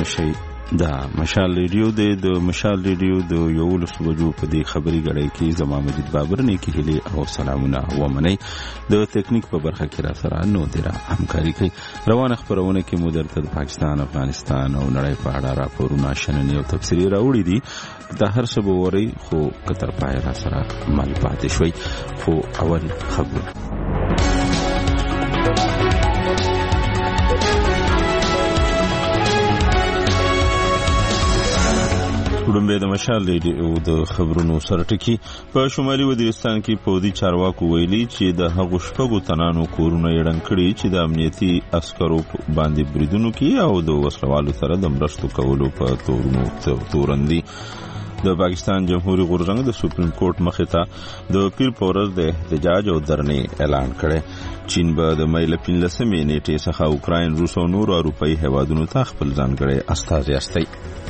نشئ دا مشال ریډیو د مشال ریډیو د 11 بجو په دې خبري غړې کې زما مجید بابر نه کې هلي او سلامونه ومني د تکنیک په برخه کې را سره نو درا همکاري کوي روانه خبرونه کې مو درته پاکستان افغانستان او نړۍ په اړه راپورونه شننې او تفسیري راوړي دي دا هر څه به وری خو کتر پای را سره مال پاتې شوي خو اول خبر وړاندې د مشال ریډیو د خبرونو سرټکی په شمالي وزیرستان کې پودي چارواکو ویلي چې د هغو شپږو تنانو کورونه یړن کړي چې د امنیتي عسکرو باندې بریدونو کې او د وسلوالو سره د مرستو کولو په تورندي د پاکستان جمهوریت غورځنګ د سپریم کورټ مخې ته د پیر په ورځ د احتجاج او دھرنې اعلان کړي چین به د مې له 15 نیټې څخه اوکراین روس او نور اروپایي هیوادونو ته خپل ځانګړي استازي استي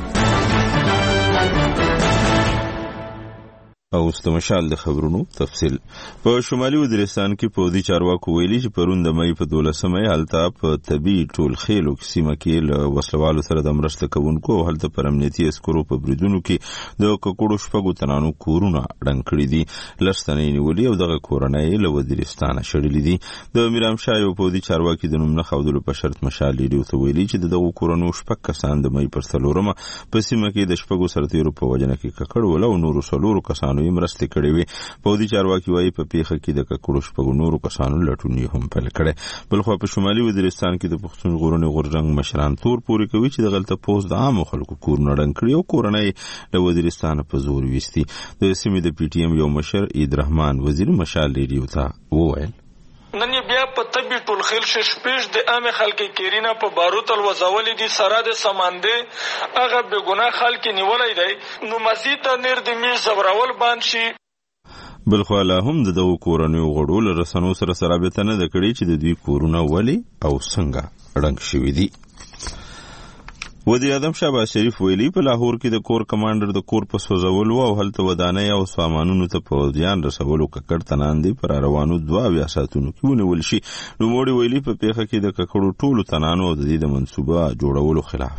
او استمشال د خبرونو تفصیل په شمالي وزیرستان کې پودي چارواکو ویلي چې پرون د مې په 12مې حالت په طبي ټول خېلو سیمه کې له وسلوالو سره د مرسته کوونکو حالت پر امنیتي عسکرو په بریدونو کې د ککوړو شپږو تنانو کورونه ډنګ کړي دي لستنې نیولې او دغه کورنۍ له وزیرستان شړلې دي د میرام شاه یو پودي چارواکي د نوم نه خودلو په شرط مشال ریډیو ته ویلي چې دغه کورونو شپږ کسان د مې پر 3مه په سیمه کې د شپږو سرتیرو په وجنه کې ککړ ول او نورو څلورو کسانو مرستې کړې وي پودي چارواکي وايي په پیښه کې د ککړو شپږو نورو کسانو لټونی هم پیل کړي بلخو په شمالي وزیرستان کې د پښتون غورځنګ مشران تور پوري کوي چې د غلطه پوز د عام خلکو کورونه ډنګ کړي او کورنۍ د وزیرستان په زور وستي د سیمې د پی ټی ایم یو مشر عید رحمان وزیر مشال ریډیو ته وویل نن بیا په طبي ټول خل شپږ د عام خلکو کیرینا په باروت الوزولې دي سره د سمانده هغه به ګناه خلک نیولای دی نو مزید نر د می زبرول باندې شي بلخو له هم د دوه کورونو غړو له رسنو سره رابطه نه کړي چې د دوی کورونه ولی او څنګه رنګ شوی دي وزیر اعظم شهباز شریف ویلي په لاهور کې د کور کمانډر د کور په سوځولو او هلته ودانۍ او سامانونو ته په ځان رسولو ککړ تنان دي پر روانو 2 ساعتونو کې ونیول شي نو موړي ویلي په پیښه کې د ککړو ټولو تنانو د دې منسوبه جوړولو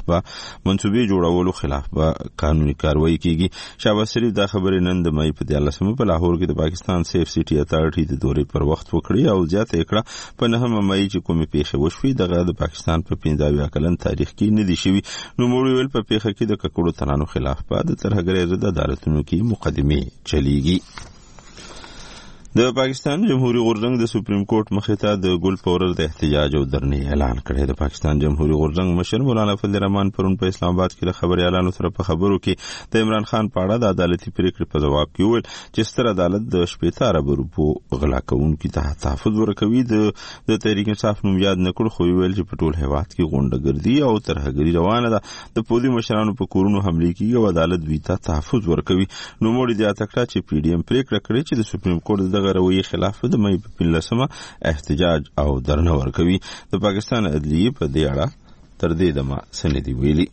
خلاف به قانوني کاروایی کیږي شهباز شریف دا خبرې نن د مې په 13مه په لاهور کې د پاکستان سیف سټي اتارټي د دورې پر وخت وکړي او زیاته کړه په 9مه مې چې کومې پیښه وشوي دغه د پاکستان په 15 کلن تاریخ کې نه دي شوی نو موږ ویل په پیښه کې د ککړو تنانو خلاف په د ترهګرۍ ضد عدالتونو کې مقدمه چلیږي د پاکستان جمهوریت غورځنګ د سپریم کورټ مخې ته د ګل پورر د احتجاج او دھرنې اعلان کړی د پاکستان جمهوریت غورځنګ مشر مولانا فضل الرحمن پرون په اسلام آباد کې خبري اعلان سره په خبرو کې د عمران خان په اړه د عدالتي پریکړې په جواب کې وویل چې ستر عدالت د 18 ارب روپو غلا کوونکو ته تحفظ ورکوي د تحریک انصاف نوم یاد نکړ خو ویل چې په ټول هیواد کې غونډګردي او ترهګري روانه ده د پوزي مشرانو په کورونو حمله کیږي او عدالت دوی ته تحفظ ورکوي نو موږ د اتکړه چې پی ډی ام پریکړه کړې چې د سپریم کورټ د غروي خلاف د مې په 15مه احتجاج او دھرنه ورکوي د پاکستان عدلیه په دې اړه تر دې دمه سندې ویلي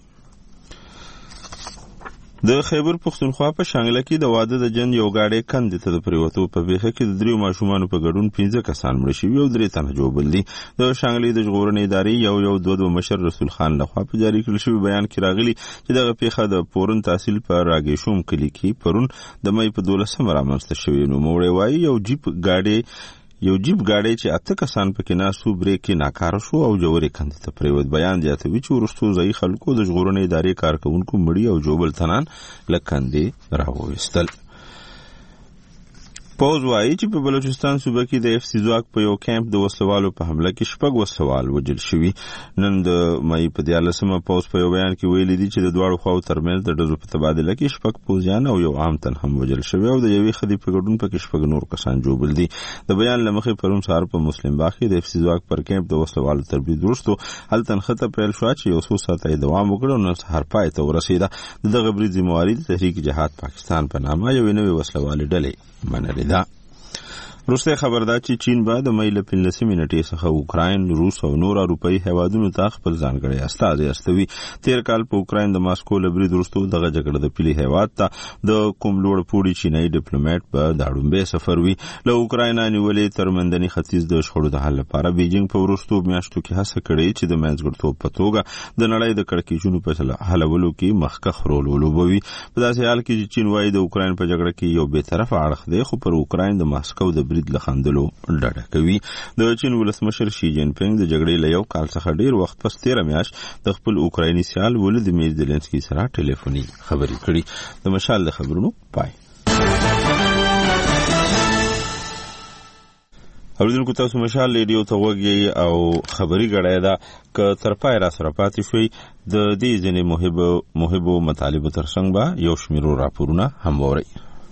د خیبر پختونخوا په شانګله کې د واده د جن یو گاډي کندې ته د پریوتو په بیخه کې د دریو ماشومان په ګډون 15 کسان مړ شوي او 3 تنه جوړ دي د شانګلې د ژغورنې ادارې یو دوه مشر رسول خان لخوا په جاری کړل شوی بیان کې راغلی چې دغه پیښه د پورن تحصیل پر راګیشوم کلی کې پرون د مې په 12مه رامنځته شوی نو موړې وایي یو جیپ گاډي چې 8 کسان پکې ناسو بریک کې ناکاره شو او جوړې کندې ته پریوت بیان زیاتوي چې ورستو ځای خلکو د ژغورنې ادارې کارکونکو مړي او جوبل تنان لکندې راوېستل پوز وایي چې په بلوچستان صوبه کې د اف سی ځواک په یو کیمپ د وسلوالو په حمله کې شپږ وسوال وجل شوي نن د مې په 13مه پوز په یو بیان کې ویلي دي چې د دواړو خواو ترمنځ د ډزو په تبادله کې شپږ پوزیان او یو عام تن هم وجل شوی او د یوې خدي په ګډون په کې شپږ نور کسان جوړل دي د بیان لمخې پرون سهار په مسلم باغ کې د اف سی ځواک پر کیمپ د وسلوالو تربیت ورستو هل تنخته پیل شو چې یو څو ساعته دوام وکړ نو سهار پای ته ورسیده دغه بری ذمہواری د تحریک جهاد پاکستان په نامه یو نوې وسلوالې ډلې منلې ده روسي خبردار چې چین به د مې له 15 منټې څخه اوکراین، روس او نور اروپایي هیوادونو ته خپل ځانګړی استازي استوي. تیر کال په اوکراین د ماسکو له برید وروسته دغه جګړه د پیلي هیواد ته د کوم لوړ پوړي چینایي ډیپلوماټ په داړمبه سفر وی. له اوکراین نیولې تر منځني ختیځ د شخړو د حل لپاره بیجینګ په وروستو میاشتو کې هڅه کړې چې د منځګړیتوب په توګه د نړۍ د کړکېچونو په حلولو کې مخکښ رول ولوبوي. په داسې حال کې چې چین وايي د اوکراین په جګړه کې یو بې طرفه اړخ دی، خو پر اوکراین د ماسکو د برید له خندلو ډډه کوي. د چین ولسمشر شي جین پینګ د جګړې له یو کال څخه ډیر وخت پس 13 میاشت د خپل اوکرایني سیال ولودیمیر زيلنسکي سره ټلیفوني خبرې کړې. د مشال د خبرونو پای. اوریدونکو تاسو مشال ریډیو ته وګورئ او خبري غړای دا ک تر پای را سره پاتې شوي. د دې ځینې محبو مطالبه ترڅنګ به یو شمیرو راپورونه هم ووري.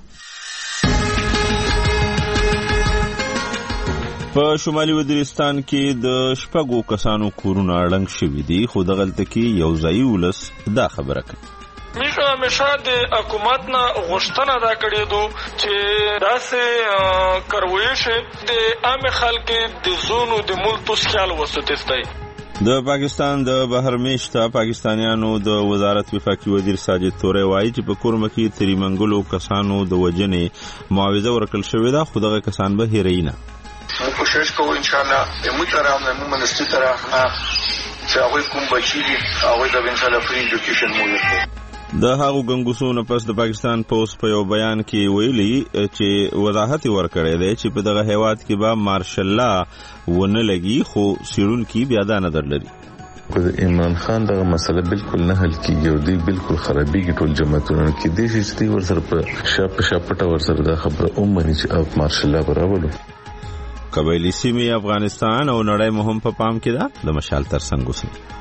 په شمالي وزیرستان کې د شپږو کسانو کورونه اړنګ شوي دي، خو دغلته کې یو ځایي ولس دا خبره کوي. میشه همیشه د حکومت نه غوښتنه دا کړې دو چې داسې کروي شي د عام خلک د زونو د ملتوس خیال وسوتستی. د پاکستان د بهر میشته پاکستانیانو د وزارت وفاقي وزیر ساجد توري وایي چې په کورمه کې تریمنګلو کسانو د وجنې معاوضه ورکړل شوې ده، خو دغه کسان به هیرینه. کوشش کوو ان شاء الله موږ ترامه موږ منستي ترامه چې هغه کوم بچی دي هغه د ان شاء الله فری ایجوکیشن موږ. د هغو ګنګوسونو پس د پاکستان پوس په یو بیان کې ویلي چې وضاحت ورکړی دی چې په دغه هیواد کې به مارشل لا ونه لګي، خو سیرونکي بیا دا نظر لري. عمران خان دغه مسله بالکل نه حل کیږي او دی بالکل خرابېږي. ټول جماعتونه کې د شي ورسره په شاپټه ورسره دا خبره اومني چې مارشل لا براولو. قبایلی سیمې افغانستان او نړۍ مهم په پام کې ده. د مشال ترڅنګ اوسئ.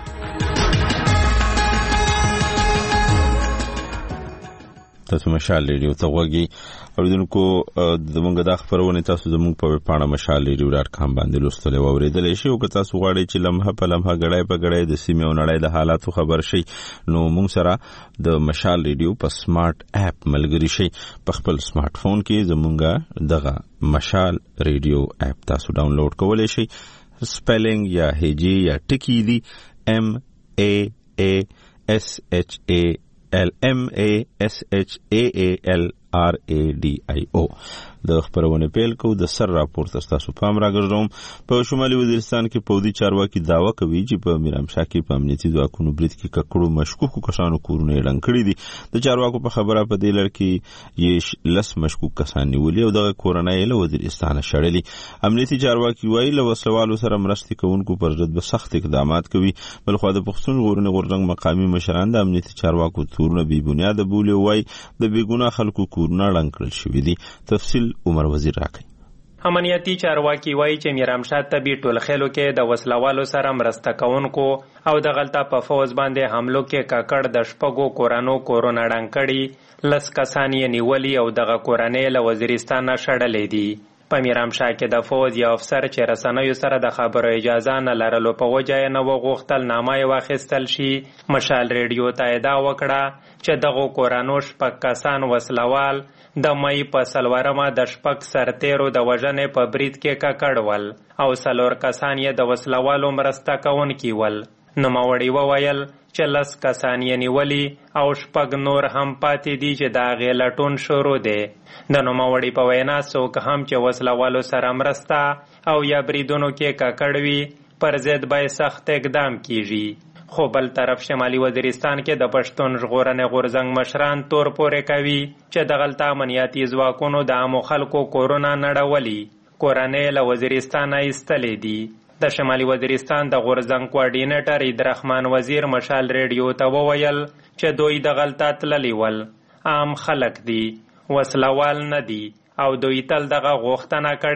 تاسو مشال ریډیو ته وګورئ. اوریدونکو زموږ د خبرونه تاسو زموږ په پاڼه مشال ریډیو.com باندې لوستل او اوریدل شي. او که تاسو غواړئ چې لمحه په لمحه غړای په غړای د سیمې او نړۍ د حالاتو خبر شي، نو موږ سره د مشال ریډیو په سمارټ اپ ملګری شي. په خپل سمارټ فون کې زموږ دغه مشال ریډیو اپ تاسو ډاونلوډ کولای شئ. سپیلینګ یا هجی یا ټکی دی MAASHALMASHAALRADIO. د خبرونه پیل کو د سر راپور تاسو پام راګرځوم. په شمالي وزیرستان کې پودي چارواکي داوا کوي چې په میرامشاه کې په امنیتي ځواکونو برید کې ککړو مشکوکو کسانو کورونه اعلان کړی دي. د چارواکو په خبره په دې لړ کې یې لس مشکوک کسان نیولي او دغه کورنۍ له وزیرستان شړلي. امنیتي چارواکي وایي له وسلوالو سره مرستې کوونکو پر ضد به سخت اقدامات کوي. بلخو د پښتون غورځنګ مقامي مشران د امنیتي چارواکو تورونه بې بنیاده بولي او وایي د بېګناه خلکو کورونه اړنګ کړل شوي دي. تفصیل عمر وزیر راکړي. امنیتي چارواکي وایي چې میرامشاه طبي ټولخېلو کې د وسلوالو سره مرسته کوونکو او د غلطه په فوز باندې حملو کې ککړ د شپږو کورانو کورونه ړنګ کړي. 10 کسان یې نیولي او دغه کورنۍ له وزیرستان شړلې دي. په میرامشاه کې د فوز یو افسر چې رسنیو سره د خبرو اجازه نه لرلو په وجه یې نه وغوښتل نامه یې واخیستل شي. مشال ریډیو ته ادعا وکړه چې دغه کورانو 6 کسان وسلوال د مئی په سلورمه د 6 سرتیرو د وژنې په برید کې ککړ ول او 4 کسان یې د وسلوالو مرسته کوونکي ول. نوموړي وویل چې 10 کسان یې نیولي او 6 نور هم پاتې دي چې د هغې لټون شروع دی. د نوموړي په وینا څوک هم چې وسلوالو سره مرسته او یا بریدونو کې ککړ وي پر ضد به سخت اقدام کیږي. خو بل طرف شمالي وزیرستان کې د پښتون ژغورنې غورځنګ مشران تور پورې کوي چې د غلطه امنیتي ځواکونو د عامو خلکو کورونه نړولي. کورنۍ له وزیرستانه ایستلې دي. د شمالي وزیرستان د غورځنګ کوارډینیټر عیدرحمان وزیر مشال ریډیو ته وویل چې دوی د غلطه تللي ول. عام خلک دي، وسلوال نه دي او دوی تل دغه غوښتنه کړې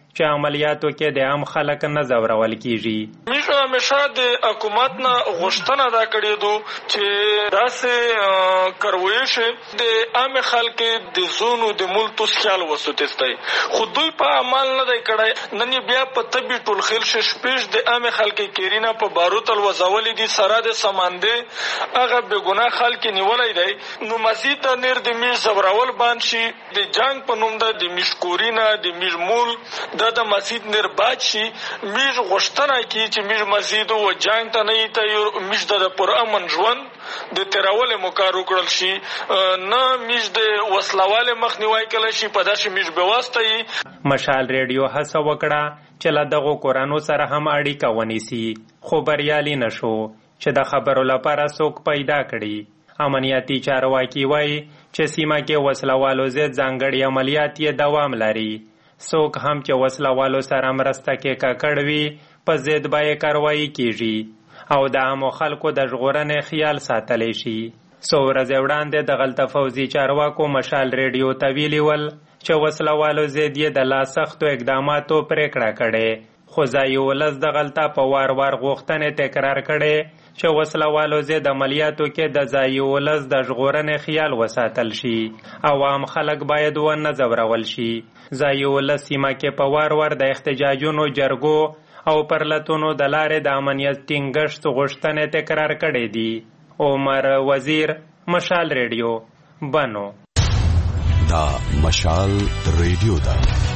چې عملیاتو کې د عام خلک نه ځورول کیږي. موږ همیشه د حکومت نه غوښتنه دا کړې ده چې داسې کاروي شي د عام خلک د زونو د ملتوس خیال وسوتستی، خو دوی په عمل نه دی کړی. نن بیا په طبي ټول خیل شپږ د عام خلک کیرینا په باروت الوزولې دي سره د سمانده هغه به ګناه خلک نیولای دی. نو مزید نیر د میش زورول باندې شي د جنگ په نوم د میشکورینا د میش مول د مزید نیر باد شي. میش غوښتنه کی چې میش مزید او جنگ ته نه ته میش د پر امن ژوند د تیراول مکارو کړل شي، نه میش د وسلواله مخنیوي کړل شي. په داسې میش به واسطه مشال ریډیو هڅه وکړه چې له دغو کورانو سره هم اړیکه ونیسي، خو بریالي نشو چې د خبرو لپاره څوک پیدا کړي. امنیتي چارواکي وایي چې سیمه کې وسلوالو ضد ځانګړي عملیات یې دوام لري. څوک هم چې وسلوالو سره مرسته کې ککړ وي په ضد به یې کاروایي کیږي او د عامو خلکو د ژغورنې خیال ساتلی شي. څو ورځې وړاندې د غلطه فوزي چارواکو مشال ریډیو ته ویلي ول چې وسلوالو ضد یې د لا سختو اقداماتو پریکړه کړې، خو ځایي ولس د غلطه په وار وار غوښتنې تکرار کړې چې وسلوالو ضد عملیاتو کې د ځایي ولس د ژغورنې خیال وساتل شي. عوام خلک باید ونه ځورول شي. ځایي ولس سیمه کې په وار وار د احتجاجونو، جرګو او پرلتونو د لارې د امنیت ټینګښت غوښتنې تکرار کړې دي. عمر وزیر، مشال ریډیو، بنو. دا مشال ریډیو ده.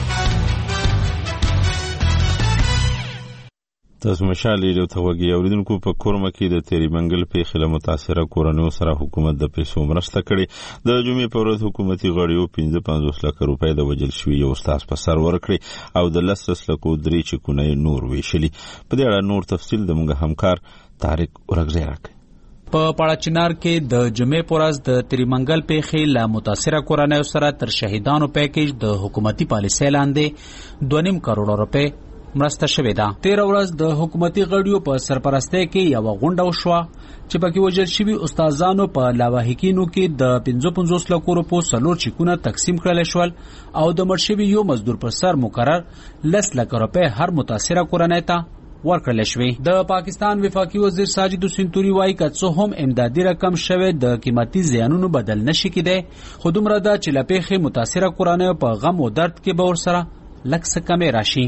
تاسو مشال ریډیو ته وګورئ. اوریدونکو په کورمه کې د تیری منګل پیښې له متاثره کورنیو سره حکومت د پیسو مرسته کړې. د جمعې په ورځ حکومتي غړیو 55 لک روپۍ د وجل شوي یو استاد په سر ورکړي او د 10 لکو 3 چکونه نور ویشلي. په دې اړه نور تفصیل د موږ همکار طارق ورغزی راکړي. په پاړاچنار کې د جمعې په ورځ د تریمنګل پیښې له متاثره کورنیو سره تر شهیدانو پیکیج د حکومتي پالیسۍ لاندې 2.5 کروڑ روپۍ مرسته شوې ده. 13 ورځ د حکومتي غړیو په سرپرستۍ کې یو غونډه وشوه چې پکې وژل شوي استادانو په لاواحقینو کې د 55 لکو روپو 4 چیکونه تقسیم کړل شول او د مړ شوي یو مزدور پر سر مقرر 10 لک روپۍ هر متاثره کورنۍ ته ورکړل شوی. د پاکستان وفاقي وزیر ساجد حسین توري وایي که څه هم امدادي رقم شوی د قیمتي زیانونو بدل نشي کېدی، خو دومره ده چې له پیښې متاثره کورنیو په غم او درد کې به ورسره لږ څه کمې راشي.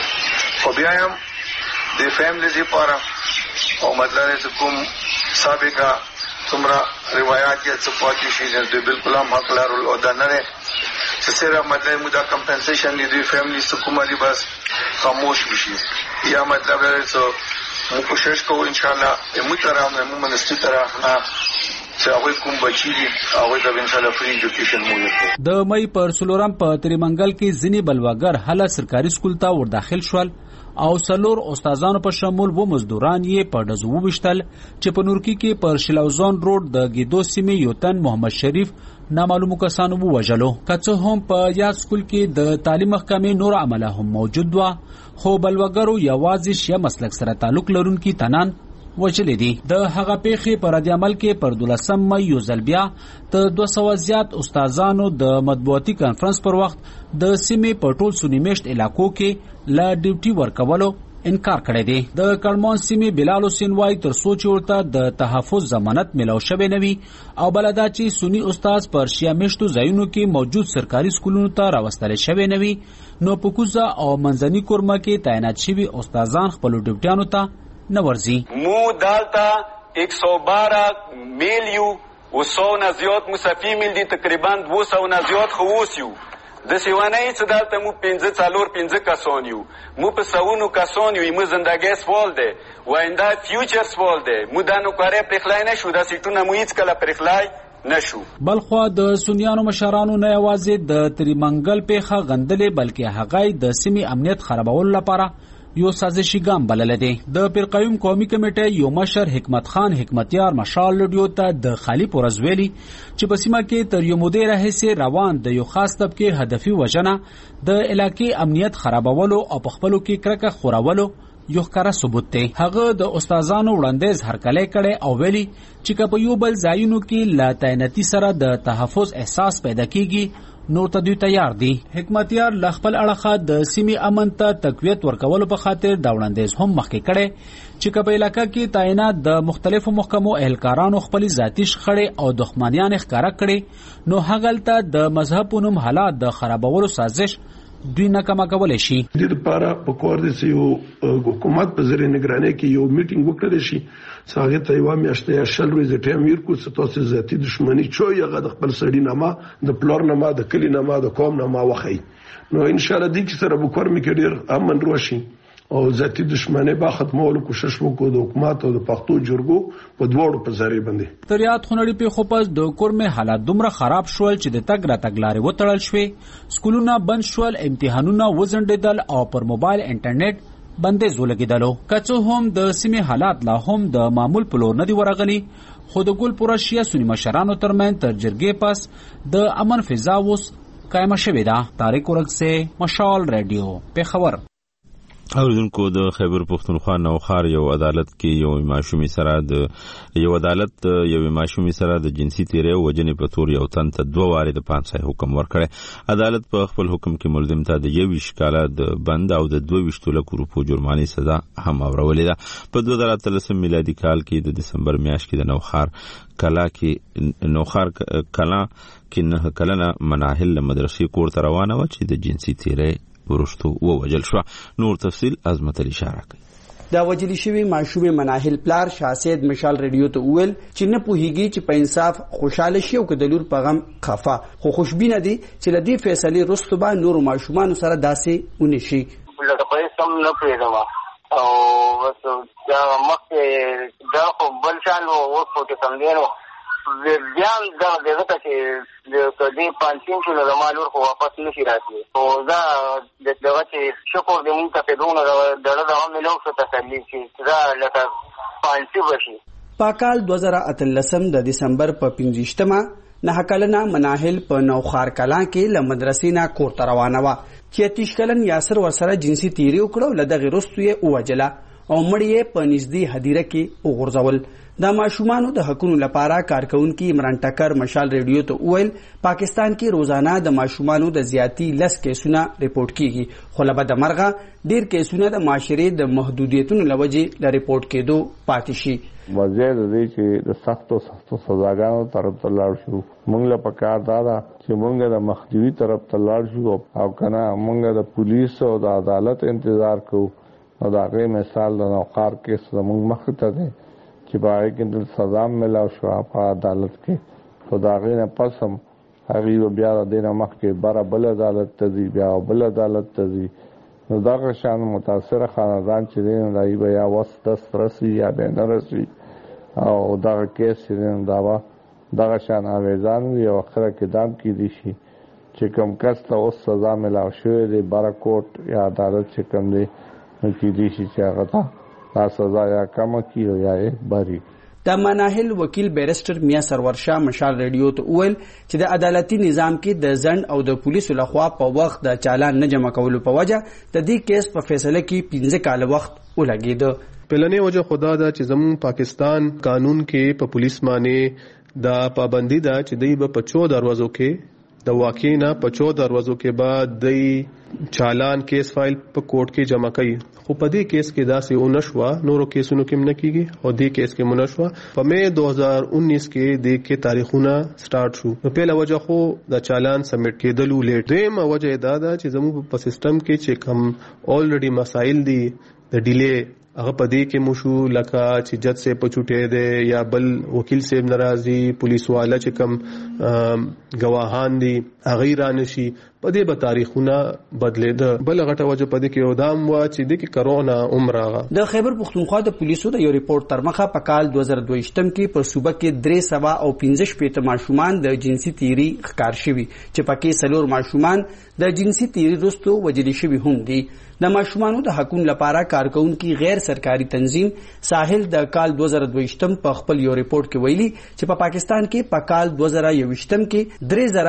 خو بیا هم د فیملیز لپاره او مطلب چې کوم سابقه څومره روایات یې څه پاتې شي د بالکل هم حق لرل او دا نه چې سره مطلب مو دا کمپنسیشن دی فیملی سکوما دی بس خاموش بشي یا مطلب چې مو کوشش کوو ان شاء الله مو طرف مو منستي طرف نه چې هغه کوم بچی دي هغه د ان شاء الله فری ایجوکیشن مو ورکړي. د مې پر سلورم په تریمنګل کې ځینی بلواګر هله سرکاري سکول ته ور داخل شول او 4 استادانو په شمول و مزدوران یې په ډزو وشتل چې په نورکی کې پر شلوزان روډ د ګیدو سیمې یو تن محمد شریف نامعلومو کسانو ووژلو. که څه هم په یاد سکول کې د تعلیم محکمې نور عمله هم موجود و، خو بلوګرو یوازې شیعه مسلک سره تعلق لرونکي تنان وژلې دي. د هغه پیښې په رد عمل کې پر 12 مې یو ځل بیا د 200 زیات استادانو د مطبوعاتي کانفرنس پر وخت د سیمې په ټول سنی میشت علاقو کې لا ډیوټي ورکولو انکار کړی دی. د کړمان سیمې بلال حسین وای تر سوچ ورته د تحفظ ضمانت ملو شوی نوي او بلدا چې سنی استاد پر شیا میشتو ځایونو کې موجود سرکاري سکولونو ته راوستل شوی نوي، نو په کوزه او منځني کورمه کې تعینات شوي استادان خپل ډیوټیانو ته نه ورځي. مو دالتا 112 میل یو و 100 نه زیات مصفی میل دي، تقریبا 200 نه زیات خواص یو د سیوانه چې دالته مو 15 کسان یو، مو په سونو کسان یو، مو زندګي سوال دی ویندا فیوچر سوال دی، مو دانو کاري پرخلای نشو، د سیټونه مو هیڅ کله پرخلای نشو. بلخو د سنیانو مشرانو نه یوازې د تریمنګل پیښه غندلې بلکې هغه د سیمې امنیت خرابولو لپاره یو سازشي ګام بلل دي. د پیرقیوم قومي کمیټې یو مشر حکمت خان حکمتیار مشال لډیو ته د خالی پورزویلی چې په سیمه کې تر یو موده راهیسې روان د یو خاص طبقه هدفي وژنه د علاقې امنیت خرابولو او په خپلو کې کرکه خورولو یو ښکاره ثبوت دی. هغه د استادانو وړاندیز هرکلی کړی او ویلي چې که په یو بل ځایونو کې لا تعیناتي سره د تحفظ احساس پیدا کیږي نور ته دوی تیار دي. حکمتیار له خپل اړخه د سیمې امن ته تقویت ورکولو په خاطر دا وړاندیز هم مخکې کړی چې که په علاقه کې تعینات د مختلفو محکمو اهلکارانو خپل ذاتي شخړې او دښمنیان ښکاره کړي نو هغلته د مذهب په نوم حالات د خرابولو سازش دوی ناکامه کولی شي. د دې لپاره په کار دي چې یو حکومت په ذریعه نگرانۍ کې یو میټینګ وکړل شي چې هغه ته یو میاشت یا شل ورځې ټایم ورکړو چې تاسو ذاتي دښمني چوي هغه د خپل سړي نامه د پلار نامه د کلی نامه د قوم نامه وخی نو ان شاء الله دې چې سره به کار میکړي ډیر امن روشي او ذاتي دښمنۍ به ختمولو کوشش وکړو د حکومت او د پښتو جرګو په دواړو په ذریعه باندې. تریاد خونړي په خپل د کورمه حالات دومره خراب شول چې د تګ را تګ لارې وتړل شوې، سکولونه بند شول، امتحانونه وځنډېدل او پر موبایل انټرنیټ بندیز ولګېدلو. که څه هم د سیمې حالات لا هم د معمول په لور نه دي ورغلي، خو د ګلپوره شیعه سني مشرانو ترمنځ تر جرګې پس د امن فضا اوس قایمه شوې ده. طارق ورکسې، مشال ریډیو، پیښور. اوریدونکو، د خیبر پختونخوا نوخار یو عدالت کې یو ماشومي سره د جنسي تیری وجنې په تور یو تن ته 2 واره د 500 حکم ورکړی. عدالت په خپل حکم کې ملزم ته د 21 کاله د بند او د 22 لک روپو جرمانې سزا هم اورولې ده. په 2013 میلادي کال کې د دسمبر میاشت کې د نوخار کلا کې 9 کلنه مناهل مدرسې کور ته روانه و چې د جنسي تیری ورشتو ووجل شو. نور تفصیل عظمت علی اشاره کوي. دا وجلی شوی معشوم مناهل پلار شاسید مشال ریډیو ته ویل چې نه پوهیږي چې په انصاف خوشاله شي او که د لور په غم خفه، خو خوشبینه دي چې لدی فیصله رستو با نور معشومان سره داسې ونشي. لکه په سم نه پیژنم او بس دا مخ دا خو بل شان او څه کم دی نو بیان دا دغه چې د دې 500 کیلو د مالور خو واپس نشي راځي او دا دغه چې شکر دې مونږ ته پیډونه دغه ملو څه تسلی چې دا لکه 500 بشي. په کال 2013 د دسمبر په 15مه 9 کلنه مناهل په نوخار کلا کې له مدرسې نه کور ته روانه وه چې 30 کلن یاسر ورسره جنسي تیری وکړو. له دغې وروسته یې ووجله او مړ یې په نږدې هدیره کې وغورځول. د ماشومانو د حقونو لپاره کارکونکي عمران ټکر مشال ریډیو ته وویل پاکستان کې روزانه د ماشومانو د زیاتی 10 کیسونه ریپورټ کیږي، خو له بده مرغه ډیر کیسونه د معاشرې د محدودیتونو له وجې له ریپورټ کېدو پاتې شي. وجه د دې چې د سختو سزاګانو طرف ته لاړ شو. موږ له پکار دا چې موږ د مخدوی طرف ته لاړ شو او کنه موږ د پولیس او د عدالت انتظار کوو. او دا غي مثال د نوخار کیس زموږ مخ ته دی چې باید کې سزا ملاو شو په عدالت کې. خو دا غي نه پس هم هغه بیا د دینه مخ کې بار بل عدالت ته دی، بیا بل عدالت ته دی. نو دا شان متاثر خاندان چې دی دای بیا واسطه رسي یا به نه رسي او دا کیس چې دا شان اویزان وي او اخره کې دام کې دي شي چې کوم کس ته اوس سزا ملاو شوی دی بارکوټ یا عدالت چې کوم دی کې دي شي چې هغه ته سزا یا کم کی او یا بری. د مناهل وکیل بیرسټر میا سرور شاه مشال ریډیو ته ویل چې د عدالتي نظام کې د ځنډ او د پولیسو لخوا په وخت د چالان نه جمع کولو په وجه د دې کیس په فیصله کې 15 کال وخت ولګید. پلنې وجه خدا دا چې زموږ پاکستان قانون کې په پولیس باندې دا پابندي ده چې دوی به په 14 دروازو کې د واقع نه په 14 دروازو کې بعد دوی چالان کیس فایل په کورټ کې جمع کوي. خو په دې کیس کې داسې ونشوا، نورو کیسونو کې نه کیږي او دې کیس کې منشوا. په مې 2019 کې د کې تاریخونه سٹارټ شو. نو پیله وجه خو د چالان سبمټ کېدلو لیټ. دیمه وجه دا ده چې زموږ په سیستم کې چې کم الریډي مسائل دي د ډیلی هغه په دې کې مو شو لکه چې جج سے پچوټې ده یا بل وکیل صاحب ناراضي، پولیس والا چې کم گواهان دي هغه رانشي. په دې به تاریخونه بدلېده. بل غټه وجه په دې کې ودام وا چې د کې کرونا عمره. د خیبر پختونخوا د پولیسو د یو ریپورت تر مخه په کال 2022 کې په صوبه کې 315 ماشومان د جنسي تیری ښکار شوي چې پکې 4 ماشومان د جنسي تیری وروسته وجل شوي هم دي. د ماشومانو د حقوقو لپاره کارکونکي غیر سرکاري تنظیم ساحل د کال 2022 په خپل یو ریپورت کې ویلي چې په پاکستان کې په کال 2021 کې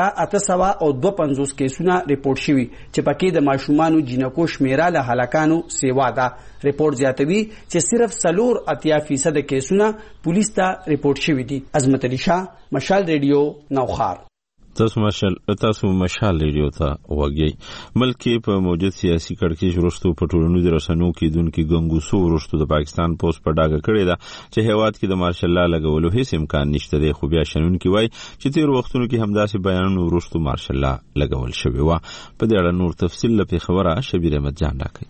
3852 کیسونه ریپورت شوي چې پکې د ماشومانو جنکو شمیره له هلاکانو سیوا ده. ریپورت زیاتوي چې صرف 4% کیسونه پولیس ته ریپورت شوي دي. عظمت علی شاه، مشال ریډیو، نوخار. تاسو مشال ریډیو ته وګورئ. ملک کې په موجود سیاسي کړکېچ وروسته په ټولنیزو رسنیو کې دونکو ګنګوسو وروسته د پاکستان پوسټ په ډاګه کړې ده چې هیواد کې د مارشل لا لګولو هیڅ امکان نشته دی. خو بیا شنونکي وایي چې تیر وختونو کې همداسې بیانونه وروسته مارشل لا لګول شوی و. په دې اړه نور تفصیل لپاره خبره شبیر احمد جان راکړي.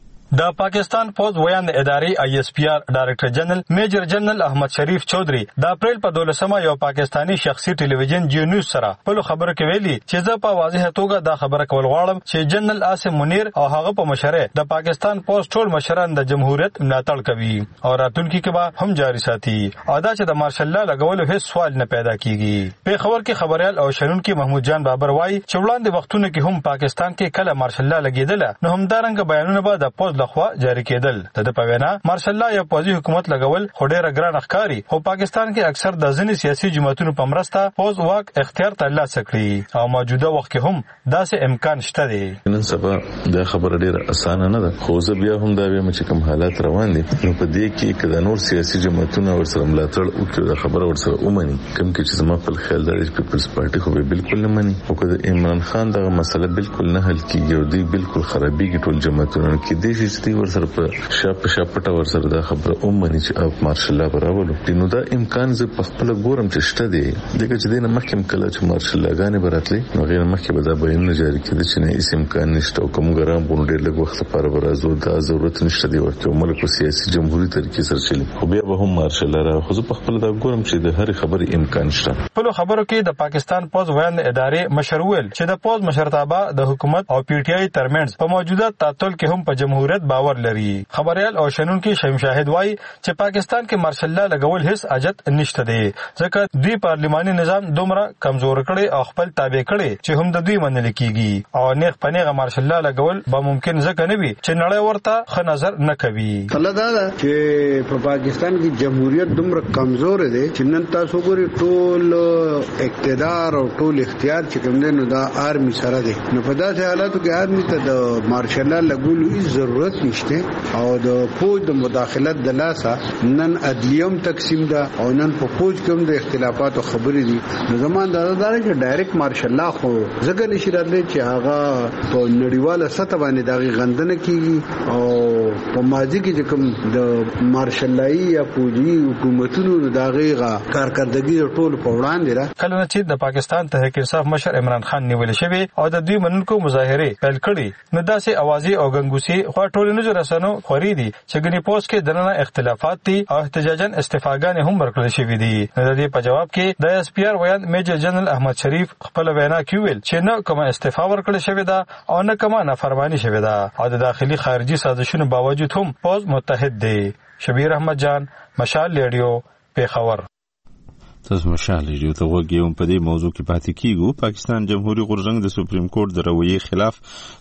د پاکستان پوز ویاند ادارې ISPR ډایرکټر جنرال میجر جنرال احمد شریف چودھری د اپریل په 12مه یو پاکستانی شخصي ټلویزیون جیو نیوز سره په خبرو کې ویلي چې زه په واضح توګه دا خبره کول غواړم چې جنرال عاصم منیر او هغه په مشره د پاکستان پوز ټول مشران د جمهوریت ملاتړ کوي او راتلونکي کې به هم جاری ساتي او دا چې د مارشل لا لګولو هیڅ سوال نه پیدا کیږي. په خبر کې خبريال او شنونکي محمود جان بابر وایي چې وړاندې وختونو کې هم پاکستان کې کله مارشل لا لګیدل نو هم دا رنګ بیانونه به د پوز لخوا جاری کېدل. د په وینا مارشل لا یو پوزي حکومت لګول هډه رګران ښکاری او پاکستان کې اکثر د ځینې سیاسي جماعتونو په مرسته پوز واک اختیار ترلاسه کړي او موجوده وخت کې هم داسې امکان شته دی. نن سبا دا خبره ډیره اسانه نه ده خو زه بیا هم دا وایم چې کوم حالات روان دي نو په دې کې کله نور سیاسي جماعتونه ورسره ملاتړ وکړي دا خبره ورسره ومني کوم کې چې زما په خیال دی چې پیپلز پارټي خو به بالکل نه مني او کله عمران خان دا مسله بالکل نه حل کیږي او دی بالکل خرابېږي ټول جماعتونه کې دي چې ورسره په شاپټه ورسره دا خبره ومني چې اپ مارشل لا براولو نو دا امکان زه په خپل ګورم چې شته دی دغه چې دینه مخکې کله چې مارشل لا غانې براتلې نو غیر مخکې به دا بیان جاری کړي چې نه هیڅ امکان نشته او کوم ګرام بونه ډېر لږ وخت لپاره برازو دا ضرورت نشته دی ورته ملک سیاسي جمهوریت طریقې سره چلی خو بیا به هم مارشل لا خو زه په خپل دا ګورم چې د هر خبرې امکان شته. په خبرو کې د پاکستان پوز ویاند ادارې مشروع چې د پوز مشرتابه د حکومت او PTI ترمنځ په موجوده تعطل کې هم په جمهوریت باور لري. خبريال او شنونکي شیم شاهد وایي چې پاکستان کې مارشل لا لګول هیڅ اجت نشته دی ځکه دوی پارلماني نظام دومره کمزور کړي او خپل تابع کړي چې هم د دوی منل کیږي او نیغ پنیغه مارشل لا لګول به ممکن ځکه نه وي چې نړۍ ورته ښه نظر نه کوي. الله دا چې په پاکستان کې جمهوریت دومره کمزور دی چې نن تاسو ګوري ټول اقتدار او ټول اختیار چې کوم دی نو دا آرمي سره دی نو په داسې حالاتو کې آرمي ته د مارشل لا لګولو هیڅ ضرورت نشته او د فوج د مداخلت د لاسه نن عدلیوم تقسیم ده او نن په فوج کې د اختلافاتو خبرې دي نو زموږ د دار چې ډایرکټ مارشل لا خو ځکه نشي راتلی چې هغه په نړیواله سطح باندې دغه غندنه کیږي او په ماضي کې کوم د مارشل لای یا فوجي حکومتونو دغه کارکردګي ټول په وړاندې را کله چې د پاکستان تحریک انصاف مشر عمران خان نیول شوی او د دوی منونکو مظاهره پیل کړي نو داسې اوازې او ګنګوسي خو ټولنیزو رسنیو خوري دي چې ګنې پوس کې دننه اختلافات دي او احتجاجاً استفاګانې هم ورکړل شوې دي. د دې په جواب کې د ISPR ویاند میجر جنرال احمد شریف خپل وینا کې ویل چې نه کومه استعفا ورکړل شوې ده او نه کومه نافرمانی شوې ده او د داخلي خارجي سازشونو باوجود هم پوز متحد دی. شبیر احمد جان مشال ریډیو پیښور. تاسو مشال ریډیو ته وګورئ په دې موضوع کې پاتې کیږو. پاکستان جمهوریت غورځنګ د سپریم کورټ د رویې خلاف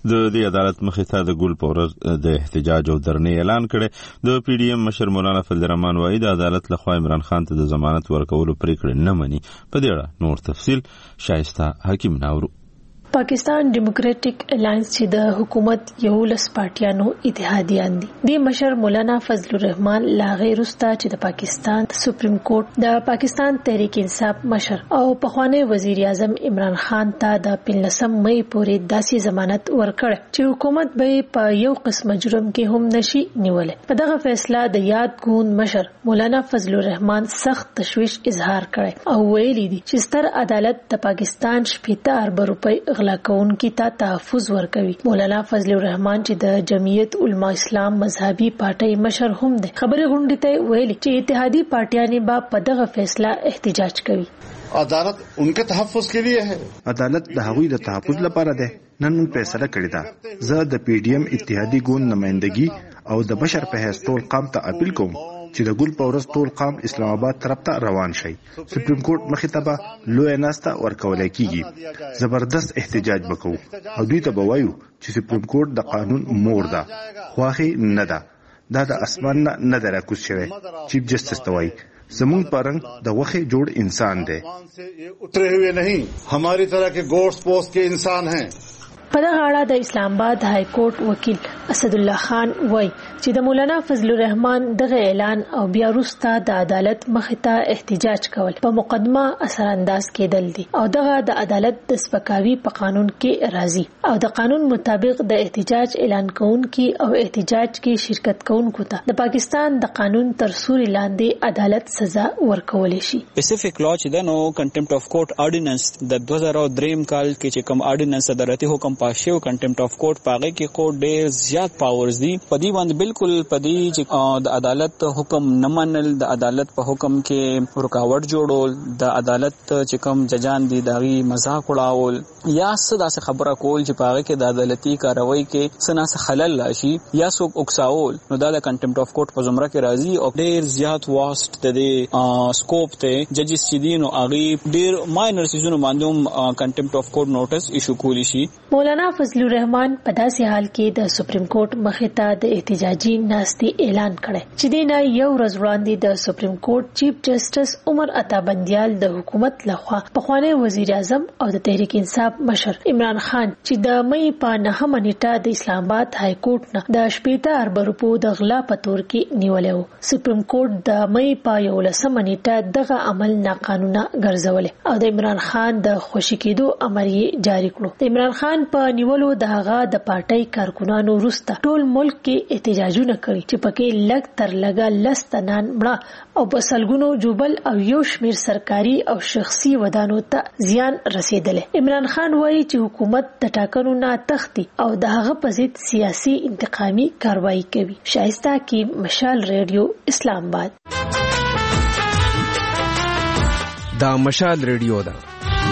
د عدالت مخې ته د ګل په ورځ د احتجاج او درنې اعلان کړي. د PDM مشر مولانا فضل الرحمن وایي د عدالت لخوا عمران خان ته د ضمانت ورکولو پریکړه نه مني. په دې اړه نور تفصیل شایسته حکیم ناورو. پاکستان ډیموکراټک الاینس چې د حکومت یو لس پارټیانو اتحادیان دي د مشر مولانا فضل الرحمن لاغې رستا چې د پاکستان سپریم کورټ د پاکستان تحریک انصاف مشر او پخوانی وزیر اعظم عمران خان ته د 15 مې پورې داسې ضمانت ورکړ چې حکومت به په یو قسم جرم کې هم نشي نیولای. په دغه فیصله د یاد ګوند مشر مولانا فضل الرحمن سخت تشویش اظهار کړ او ویلي دي چې ستر عدالت د پاکستان 70 ارب روپۍ غلا کوونکي ته تحفظ ورکوي. مولانا فضل الرحمن چې د جمعیت علما اسلام مذهبي پارټي مشر هم دي خبري غونډې ته ویلي چې اتحادی پارټیانې به په دغه فیصله احتجاج کوي. عدالت انکه تحفظ کے لیے ہے. عدالت د هغوی د تحفظ لپاره ده. نن فیصله کړې ده. زه د PDM اتحادی ګوند نمائندګي او د بشر په حیث ټول قوم ته اپیل کوم چې د ګل په ورځ ټول قوم اسلام آباد طرف ته روان شي. سپریم کورټ مخې ته به لوی ناسته ورکول کیږي. زبردست احتجاج وکړو او دوی ته به وایو چې سپریم کورټ د قانون مور ده خواخي نه ده. دا د اسمان نه دراکوس شوی. چیف جسټس ته وایي زمون پرنګ د وخه جوړ انسان دی. اترے ہوئے نہیں ہماری طرح کے گوشت پوست کے انسان ہیں. په دغه اړه د اسلام آباد های کورټ وکیل اسد الله خان وایي چې د مولانا فضل الرحمن دغه اعلان او بیا وروسته د عدالت مخې ته احتجاج کول په مقدمه اثر انداز کېدل دي او دغه د عدالت د سپکاوي په قانون کې راځي او د قانون مطابق د احتجاج اعلان کوونکي او احتجاج کې شرکت کوونکو ته د پاکستان د قانون تر سوري لاندې عدالت سزا ورکول شي. سپیسیفیک لا چې د نو کنټمپټ اف کورټ آرډیننس د 2003 کال کې چې کوم آرډیننس عدالتي حکم پاس شو کنټمپټ اف کورټ پاغه کې کورټ ډېر زیات پاورز دي په دې باندې بالکل په دې چې د عدالت حکم نه منل د عدالت په حکم کې رکاوټ جوړول د عدالت چې کوم ججان دي داغي مذاق وړاول یا څه خبره کول چې پاغه کې د عدالتي کاروایی کې څه خلل راشي یا څوک اکساول نو دا د کنټمپټ اف کورټ په زمره کې راځي او ډېر زیات واسط د دې سکوپ ته ججز چې دي نو هغه ډېر ماینر سيزونو باندې کنټمپټ اف کورټ نوټس ایشو کولی شي. مولانا فضل الرحمن په داسې حال کې د سپریم کورټ مخې ته د احتجاجي ناستي اعلان کړی چې دینه یو ورځ وړاندې د سپریم کورټ چیف جسټس عمر عطا بندیال د حکومت لخوا پخوانی وزیر اعظم او د تحریک انصاف مشر عمران خان چې د مې په 9 نیټه د اسلام آباد های کورټ نه د 80 ارب روپو د غلا په تور کې نیولیو. سپریم کورټ د مې په 11 نیټه دغه عمل ناقانونه ګرځول او د عمران خان د خوشی کېدو امر یې جاری کړو. د عمران خان په نیولو دغه د پارټۍ کارکونانو وروسته ټول ملک کې احتجاجونه کړي چې پکې لګ تر لګا لستنان مړه او بسلګونو جوبل او یو شمیر سرکاري او شخصي ودانو ته زیان رسیدل. عمران خان وایي چې حکومت د ټاکنو نه تختی او دغه په ضد سیاسي انتقامي کاروایی کوي. شایسته کې مشال ریډیو اسلام آباد. دا مشال ریډیو ده.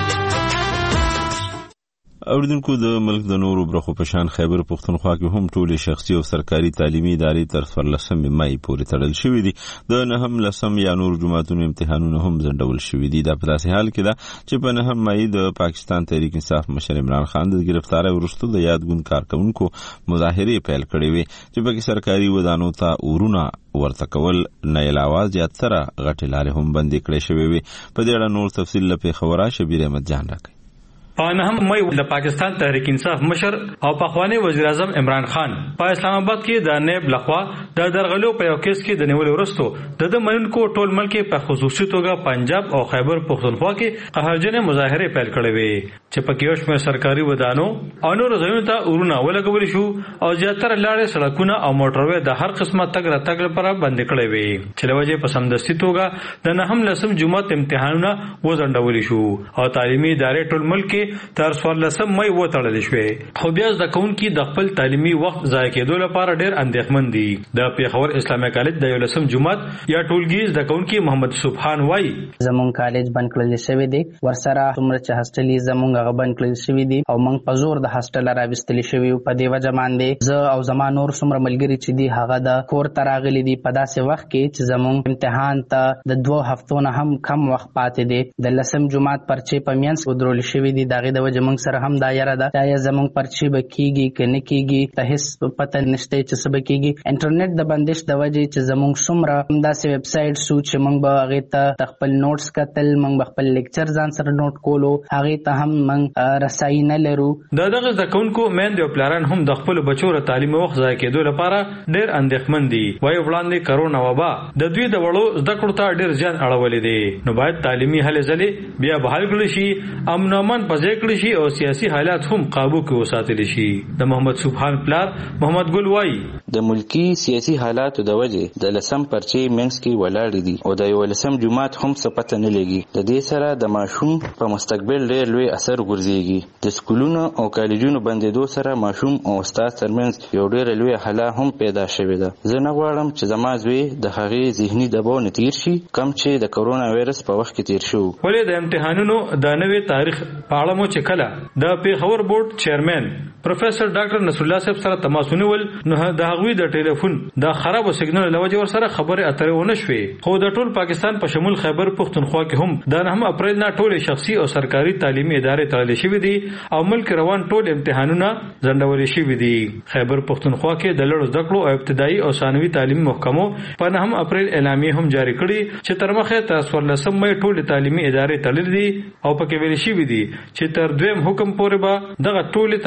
اوریدونکو د ملک د نورو برخو په شان خیبر پختونخوا کې هم ټولې شخصي او سرکاري تعلیمي ادارې تر 14 مې پورې تړل شوې دي. د 9 یا نور جماعتونو امتحانونه هم ځنډول شوې دي. دا په داسې حال کې ده چې په 9 مې د پاکستان تحریک انصاف مشر عمران خان د گرفتاری وروسته د یادګون کارکونکو مظاهره پیل کړې وي چې په کې سرکاري ودانو ته اورونه ورته کول نه علاوه زیاتره غټې لارې هم بندي کړې شوې وي. په دې اړه نور تفصیل لپاره خبره شبیر احمد جان راکړي. په 9 مې د پاکستان تحریک انصاف مشر او پخوانی وزیر اعظم عمران خان په اسلام آباد کې د نیب لخوا د درغلو په یو کیس کې د نیولو وروسته د منونکو ټول ملک په خصوصي توګه پنجاب او خیبر پختونخوا کې قهرجنې مظاهره پیل کړې وې چې په کې شمه سرکاري ودانو او نور ځایونو ته اورونه ولګول شو او زیاتره لارې سړکونه او موټروي د هر قسمه تګ راتګ لپاره بند کړې وې چې لوجه په سمدستي توګه د 9 جمعه امتحانونه وځنډول شو او تعلیمي ادارې ټول ملک تر 14 مې وټړل شوې. خو بیا د کونکي د خپل تعلیمي وخت ضایع کېدو لپاره ډېر اندېښمن دي. د پیښور اسلامي کالج د 11 جمعه یا ټولګي د کونکي محمد سبحان وای زمون کالج بند کړل شوی دی ورسره څومره چې هاستلې زمونږ غ بند کړل شوی دی او موږ په زور د هاستل راوستل شوی په دی وجه باندې زه او زما نور څومره ملګری چې دی هغه د کور تراغلي دی په داسې وخت کې چې زمون امتحان ته د 2 هفتو نه هم کم وخت پاتې دی. د 10 جمعه پرچې په مینس ودرول شوی دی دغه د وجه موږ سره هم دا یاره ده دا زمونږ پرچې به کېږي که نه کېږي ته هېڅ پته نشته چې څه به کېږي. انټرنیټ د بندش د وجې چې زمونږ څومره همداسې ویب سایټ سو چې موږ به هغې ته خپل نوټس کتل موږ به خپل لیکچر ځان سره نوټ کولو هغې ته هم موږ رسایي نه لرو. د دغه زده کوونکو میندې او پلاران هم د خپلو بچو د تعلیمي وخت ضایع کېدو لپاره ډېر اندېښمن دي. وایي وړاندې کرونا وبا د دوی د وړو زده کړو ته ډېر زیان اړولی دی نو باید تعلیمي هلې ځلې بیا بحال کړل شي امن او امان په ځای کړل شي او سیاسي حالات هم قابو کې وساتل شي. د محمد سبحان پلار محمد ګل وای د ملکی سیاسي حالاتو د وجې د لسم پرچې منځ کې ولاړ دي او د 11 جمعه هم څه پته نه لګي. د دې سره د ماشوم په مستقبل ډېر لوی اثر ګرځيږي. د سکولونو او کالجونو بندیدو سره ماشوم او استاد ترمنځ یو ډېر لوی حاله هم پیدا شوې ده. زه نه غواړم چې زما زوی د هغې ذهني دباو نه تیر شي کم چې د کرونا وایرس په وخت کې تیر شو. ولې د امتحانونو د نوې تاریخ په اړه مو چې کله د پیښور بورډ چیرمن پروفیسر ډاکټر نصر الله صاحب سره تماس ونیول نو د هغوی د ټلیفون د خراب سیګنال لوجه ور سره خبره اترې ونه شوې. خو د ټول پاکستان په شمول خیبر پختونخوا کې هم د 9 اپریل نه ټول شخصي او سرکاري تعلیمي ادارې تړل شوې دي او ملک روان ټول امتحانونه ځنډول شوي دي. خیبر پختونخوا کې د لړ زده کړو او ابتدایي او ثانوي تعلیمي محکمو په 9 اپریل اعلامیه هم جاری کړې چې تر مخه تر 14 مې ټول تعلیمي ادارې تړل دي او پکې ویل شوي دي چې تر 2 حکم پورې به دغه ټول تعلیمي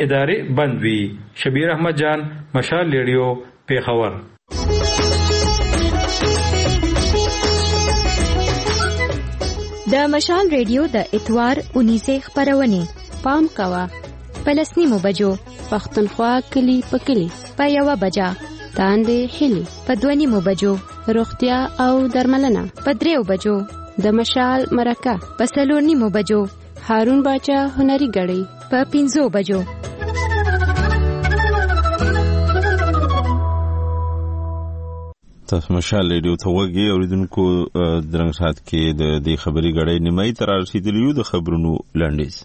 ادارې بند وي. شبیر احمد جان، مشال ریډیو، پیښور. د مشال ریډیو د اتوار 19 خبرونه پام کوا پلسنیمو بجو پختونخوا کلی په کلی په یو بجا تاندې هلی په 2 بجو روغتیا او درملنه په 3 بجو د مشال مرکه په 4 بجو هارون باچا هنري غړي په 5 بجو. تاسو مشال ریډیو ته وګورئ اوریدونکو درنګ سات کې د دې خبري غړې نیمه تر رسیدلیو د خبرونو لنډیز.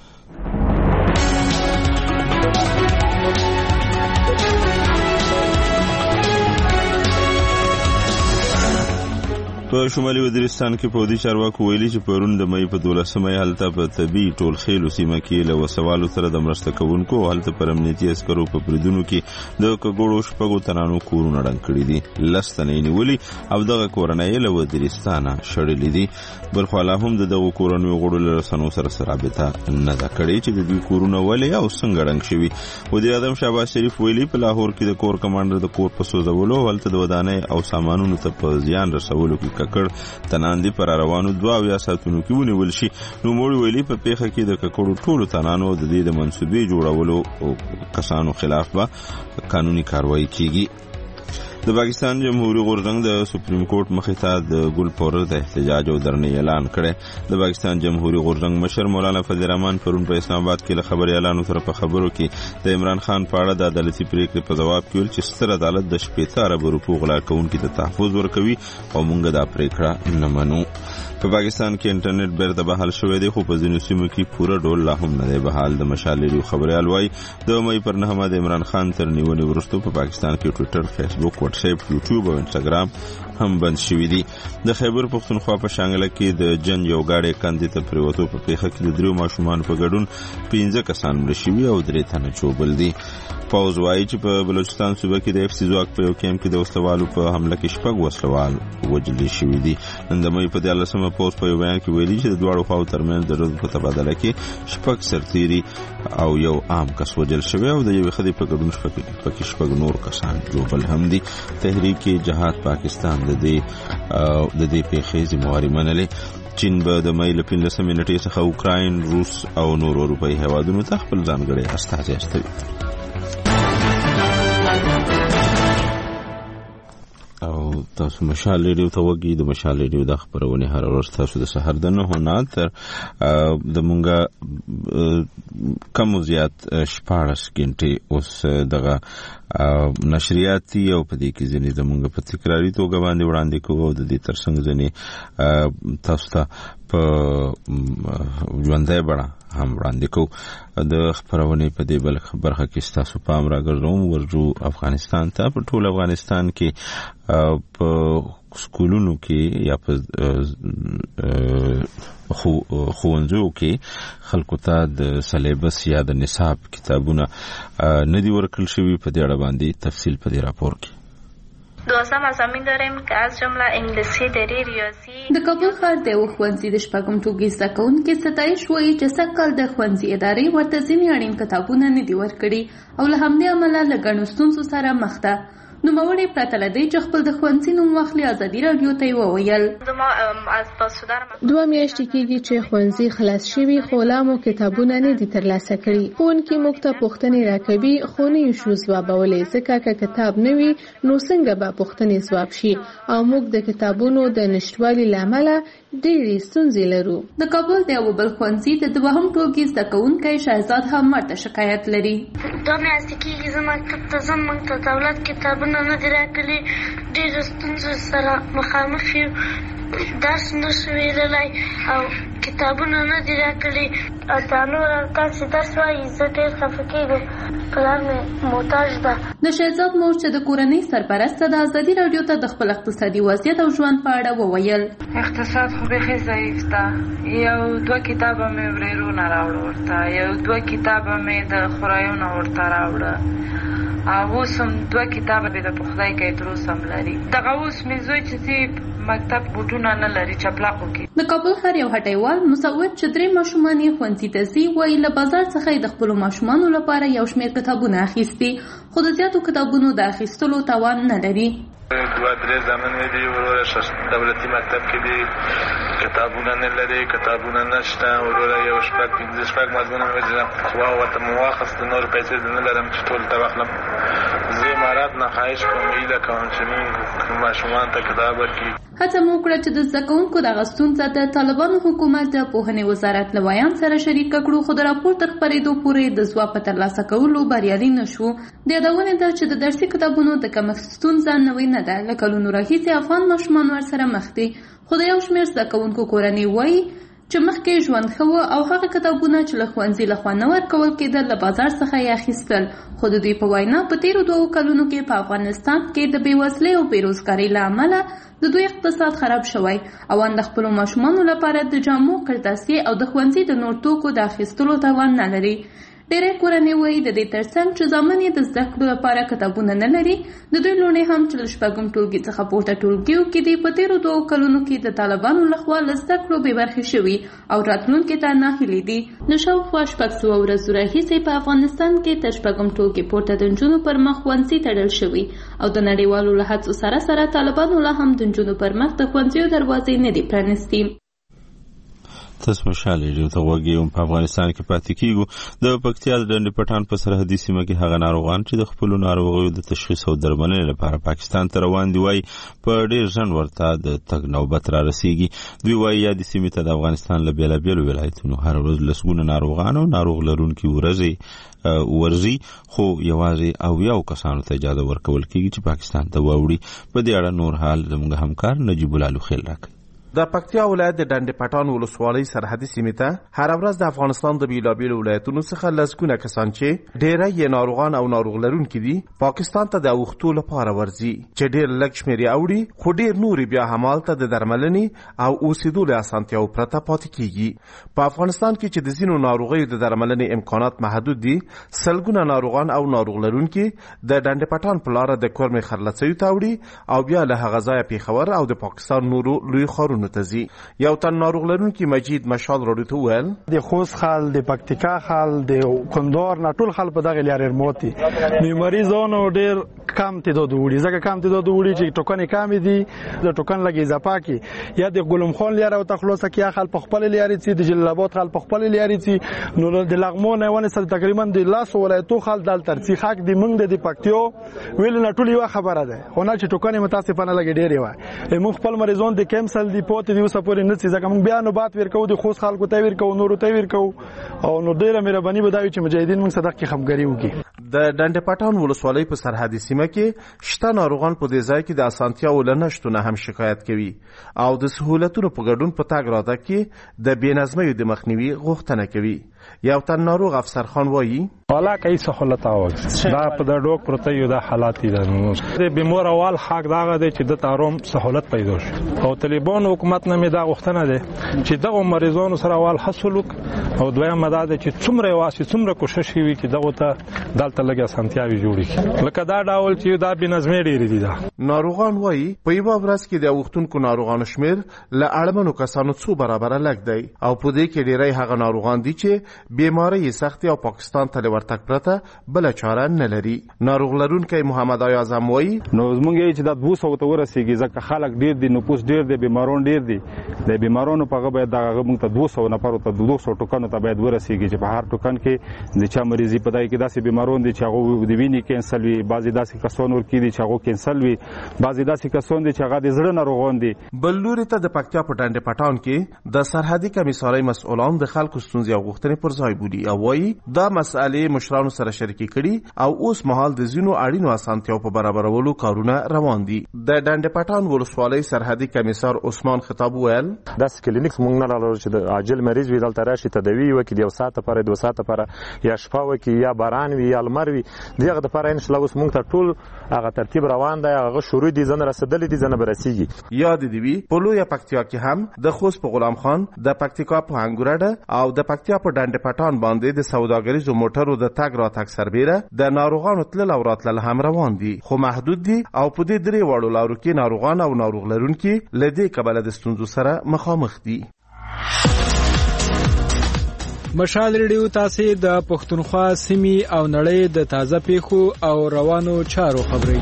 په شمالي وزیرستان کې پودي چارواکو ویلي چې پرون د مې په 12مه هلته په طبي ټول خېلو سیمه کې له وسوالو سره د مرسته کوونکو هلته پر امنیتي عسکرو په پریدونو کې د کګوړو شپږو تنانو کورونه ډنګ کړي دي. لستنې نیولي او دغه کورنۍ له وزیرستانه شړلې دي. بلخواله هم دغه کورنۍ غړو له رسنو سره رابطه نه ده کړې چې د دوی کورونه ولې او څنګه ډنګ شوي. وزیر اعظم شهباز شریف ویلي په لاهور کې د کور کمانډر د کور په سوځولو هلته د ودانۍ او سامانونو ته په زیان رسولو کې ککړ تناندي پر روانو 2 ساعتونو کې ونیول شي. نو موږ ویلي په پیښه کې د ککړو ټولو تنانو د دې د منسوبې جوړولو کسانو خلاف به قانوني کاروایی کیږي. د پاکستان جمهوریت غورځنګ د سپریم کورټ مخې ته د ګل پورر د احتجاج او درنې اعلان کړي. د پاکستان جمهوریت غورځنګ مشر مولانا فضل الرحمن پرون په اسلام آباد کې له خبري اعلان سره په خبرو کې د عمران خان په اړه د عدالتي پریکړې په جواب کې ویل چې ستر عدالت د 15 ارب روپو غلا کوونکو ته تحفظ ورکوي او موږ دا پریکړه نه منو. په پاکستان کې انټرنیټ بیرته بحال شوی دی خو په ځینو سیمو کې پوره ډول لا هم نه دی بحال. د مشال ریډیو خبريال وايي د مې پر 9 د عمران خان تر نیونې وروسته په پاکستان کې ټوئیټر، فیسبوک، واتس اپ، یوټیوب او انستګرام هم بند شوی دي. د خیبر پختونخوا په شانګله کې د جن یو گاډي کاندې ته پریوتو په پیښه کې د 3 ماشومان په ګډون 15 کسان مړ شوي او 3 تنه چوبل دي. پاوز وايي چې په بلوچستان صوبه کې د اف سی ځواک په یو کیمپ کې د وسلوالو په حمله کې 6 وسلوال وژل شوي دي. نن د مې په 13مه پوز په بیان کې ویلي چې د دوه خواو ترمنځ د روز په تبادله کې 6 سرتيري او یو عام کس وژل شوی او د یو خدي په ګډون پکې 6 نور کسان جوړل هم دي. تحریک جهاد پاکستان د دې پیښې ذمہواری منلې. چین به د مې له 15 منټې څخه اوکراین، روس او نور اروپایي هیوادونو ته خپل ځانګړي استازي استوي. او تاسو مشال ریډیو ته وګورئ. د مشال ریډیو د خبرونه هر ورځ تاسو د سحر د 9 تر د مونږه کم زیات 14 غنټې اوس دغه نشریاتي او په دې کې ځینې زمونږ په تکراری توګه باندې وړاندې کوو. د دې ترڅنګ ځینې تاسو ته په ژوندۍ بڼه هم وړاندې کوو. د خبرونه په دې بل برخه کې تاسو پام راګرځوم ورجو افغانستان ته. په ټول افغانستان کې په سکولونو کې یا په ښوونځیو کې خلکو ته د سلیبس یا د نصاب کتابونه نه دي ورکړل شوي. په دې اړه باندې تفصیل په دې راپور کې. دوستان مضامین داریم که از جمله انگلیسی، دری، ریاضی. د کابل ښار د ښوونځي د شپږم ټولګي زده کوونکي ستایش وایي چې سږکال د ښوونځي ادارې ورته ځینې اړین کتابونه نه دي ورکړي او له همدې امله له ګڼو ستونزو سره مخ ده. نوموړی پرته له دې چې خپل د ښوونځي نوم واخلي ازادي راډیو ته یې وویل 2 میاشتې کېږي چې ښوونځي خلاص شوي خو لا مو کتابونه نه دي ترلاسه کړي. ښوونکي موږ ته پوښتنې راکوي خو نه یې شو ځوابولی ځکه که کتاب نه وي نو څنګه به پوښتنې ځواب شي او موږ د کتابونو د نشتوالي له امله ډېرې ستونزې لرو. د کابل د یو بل ښوونځي د 2م ټولګي زده کوونکی شهزاد هم ورته شکایت لري. 2 میاشتې کېږي زه مکتب ته ځم، موږ ته دولت کتابونه نه دي راکړي، ډېرو ستونزو سره مخامخ یو، درس نشو ویللی او کتابونه نه دي راکړي. دا نور ارکان چې درس وایي زه ډېر خفه کېږم، پلار مې محتاج ده. د شهزاد مور چې د کورنۍ سرپرسته د ازادي راډیو ته د خپل اقتصادي وضعیت او ژوند په اړه وویل. اقتصاد خو بیخي ضعیف ده. 1-2 کتابه مې ورېرونه راوړه ورته، 1-2 کتابه مې د خورایونه ورته راوړه او اوس هم 2 کتابه د په خدای کې تر اوسه هم لري. دغه اوس مې زوی چې مکتب بوټونه نه لري چپلاقو کې. د کابل ښار یو هټیوال مسعود چې 3 ماشومان یې ښوونځي ته ځي وایي له بازار څخه د خپلو ماشومانو لپاره یو شمېر کتابونه اخیستي خو د زیاتو کتابونو د اخیستلو توان نه لري. 2-3 زمن مې دی وروره دولتي مکتب کې دی کتابونه نه لري کتابونه نشته وروره یو شپږ مضمونه مې ځم خو ورته مو واخیست نور پیسې نه لرم چې ټول ته واخلم زه امارات نه خواهش کوم ایله کوم چې موږ ماشومان ته کتاب ورکړي. هڅه مو وکړه چې د زده کوونکو دغه ستونزه د طالبانو حکومت د پوهنې وزارت له ویان سره شریک کړو خو د راپور تر خپرېدو پورې د ځواب په ترلاسه کولو بریالي نه شو. د یادونې ده چې د درسي کتابونو د کمښت ستونزه نوې نه ده. له کلونو راهیسې افغان ماشومان ورسره مخ دي خو د یو شمېر زده کوونکو کورنۍ وایي چې مخکې ژوند ښه و او هغه کتابونه چې له ښوونځي لخوا نه ورکول کېدل له بازار څخه یې اخیستل خو د دوی په وینا په تېرو 2 کلونو کې په افغانستان کې د بېوزلۍ او بېروزګارۍ له امله د دوی اقتصاد خراب شوی او ان د خپلو ماشومانو لپاره د جامو کرتاسي او د ښوونځي د نور توکو د اخیستلو توان نه لري. ډېری کورنۍ وایي د دې ترڅنګ چې زامن یې د زده کړو لپاره کتابونه نه لري د دوی لوڼې هم چې له 4 ټولګي څخه پورته ټولګیو کې دي په تېرو 2 کلونو کې د طالبانو لخوا له زده کړو بې برخې شوي او راتلونکي ته ناهیلې دي. له شاوخوا 600 ورځو راهیسې په افغانستان کې تر 4 ټولګي پورته د نجونو پر مخ ښوونځي تړل شوي او د نړیوالو له هڅو سره سره طالبانو لا هم د نجونو پر مخ د ښوونځیو دروازې نه دي پرانیستي. تاسو مشال ریډیو ته وګورئ په افغانستان کې پاتې کیږو د پکتیا د ډنډ پټان په سرحدي سیمه کې هغه ناروغان چې د خپل ناروغیو د تشخیص او درملنې لپاره پاکستان ته روان دي وایي په ډېر ژوند ورته د تګ نوبت را رسیږي. دوی وایي یا د سیمې ته د افغانستان له بیلابیلو ولایتونو هر ورځ لسګونه ناروغان او ناروغ لرونکي ورځي خو یوازې 90 کسانو ته اجازه ورکول کیږي چې پاکستان ته واوړي. په دې اړه نور حال زموږ همکار نجیب الله لوخیل راکړي. د پکتیا ولایت د ډنډ پټان ولسوالۍ سرحدي سیمې ته هر ورځ د افغانستان د بیلابیلو ولایتونو څخه لسګونه کسان چې ډېری یې ناروغان او ناروغ لرونکي دي پاکستان ته د اوښتو لپاره ورځي چې ډېر لږ شمېر یې اوړي خو ډېر نور بیا همالته د درملنې او اوسېدو له اسانتیاو پرته پاتې کیږي. په افغانستان کې چې د ځینو ناروغیو د درملنې امکانات محدود دي سلګونه ناروغان او ناروغ لرونکي د ډنډ پټان په لاره د کورمې خرلڅیو ته اوړي او بیا له هغه ځایه پیښور او د پاکستان نورو لوی ښارونو تزي. یو تن ناروغ لرونکي مجید مشال راډیو ته وویل د خوست خال د پکتیکا خال د کندهار نه ټول خال په دغه لارې موتی نو مریضانو ډېر کم تعداد وړي ځکه کم تعداد وړي چې ټوکن کم دي د ټوکن لګي اضافه کی یا د ګلم خان لاره او تخلصه کی خال په خپل لارې چې د جلابات خال په خپل لارې چې نو د لغمون ونه سره تقریبا د لاس ولایتو خال دال ترڅی حق د منګ د پکتیو ویل نه ټول یو خبره ده خو نه چې ټوکن متاسفانه لګي ډېر وای موږ خپل مریضان د کیمسل دی پوت دی سپورې نه چې ځکه موږ بیا نو بات ورکو د خوست خلکو ته ورکو نورو ته ورکو او نو ډیره مهرباني بداوي چې مجاهدین موږ صدق کې خبرګری وکړي. د ډنډ پټان ولسوالۍ په سرحدي سیمه کې شته ناروغان په دې ځای کې د اسانتیاو له نشتونه هم شکایت کوي او د سهولتونو په ګډون په تګ راته کې د بېنظمیو د مخنیوي غوښتنه کوي. یو تن ناروغ افسر خان وایي والا کوي سہولت اوږي دا په د ډوک پروت یو د حالات دي د بیمار اول حق داغه دی چې د تاروم سہولت پیدا شي او طالبان حکومت نه می دا غوښتنه ده چې دغه مریضانو سره اول حسلوک او دویم مدد چې څومره واسي څومره کوشش وي چې دغه ته دلته لګي سنتیاوي جوړي لکه دا ډول چې دا بنظمي ډیری دي. ناروغان وایي په یو ورځ کې د وختونکو ناروغانو شمیر ل اړمنو کسانو څو برابر لګ دی او په دې کې ډیری هغه ناروغان دي چې بیماری سختي او پاکستان ته ورتګ پرته بل چاره نه لري. ناروغ لرونکي محمد اعظم وایي نو زمونږ چې د 200 ته ورسیږي ځکه خلک ډیر دي نفوس ډیر دي بیمارون ډیر دي د بیمارونو په غو باید دغه موږ ته 200 نفر ته 200 ټوکن ته باید ورسیږي چې په هر ټوکن کې د چا مریضي په دای کې داسې بیمارون دي چې هغه د وینې کینسل وي بعضی داسې کسان ور کې دي چې هغه کینسل وي بعضی داسې کسان دي چې هغه د زړه ناروغان دي. بل لوري ته د پکتیا په ډنډ پټان کې د سرحدي کمیسارۍ مسؤلان د خلکو ستونزې او غوښتنې پر ځای بولي او وایي دا مسئلې مشرانو سره شریکي کړي او اوس مهال د ځینو اړینو اسانتیاو په برابرولو کارونه روان دي. د ډنډ پټان ولسوالۍ سرحدي کمیسار عثمان خطاب ویل داس کلینیکس مونږ نه لرو چې د عاجل مریض وي دلته راشي تداوی وکړي یو ساعت لپاره 2 ساعت لپاره یا شپه وکړي یا باران وي یا لمر وي دغه لپاره ان شاء الله اوس مونږ ته ټول هغه ترتیب روان دی هغه شروع دي ځنه رسیدلې دي ځنه برسیږي. یاد دی وی په لوی پکتیا کې هم د خوست په غلام خان د پکتیکا په انګورډه او د پکتیا په ډنډ ډنډ پټان باندې د سوداګریزو موټرو د تګ راتګ سربیره د ناروغانو تلل او راتلل هم روان دي، خو محدود دي او په دې درې وړو لارو کې ناروغان او ناروغ لرونکي له دې کبله د ستونزو سره مخامخ دي. مشال ریډیو تاسو د پښتونخوا سیمې او نړۍ د تازه پیښو او روانو چارو خبري.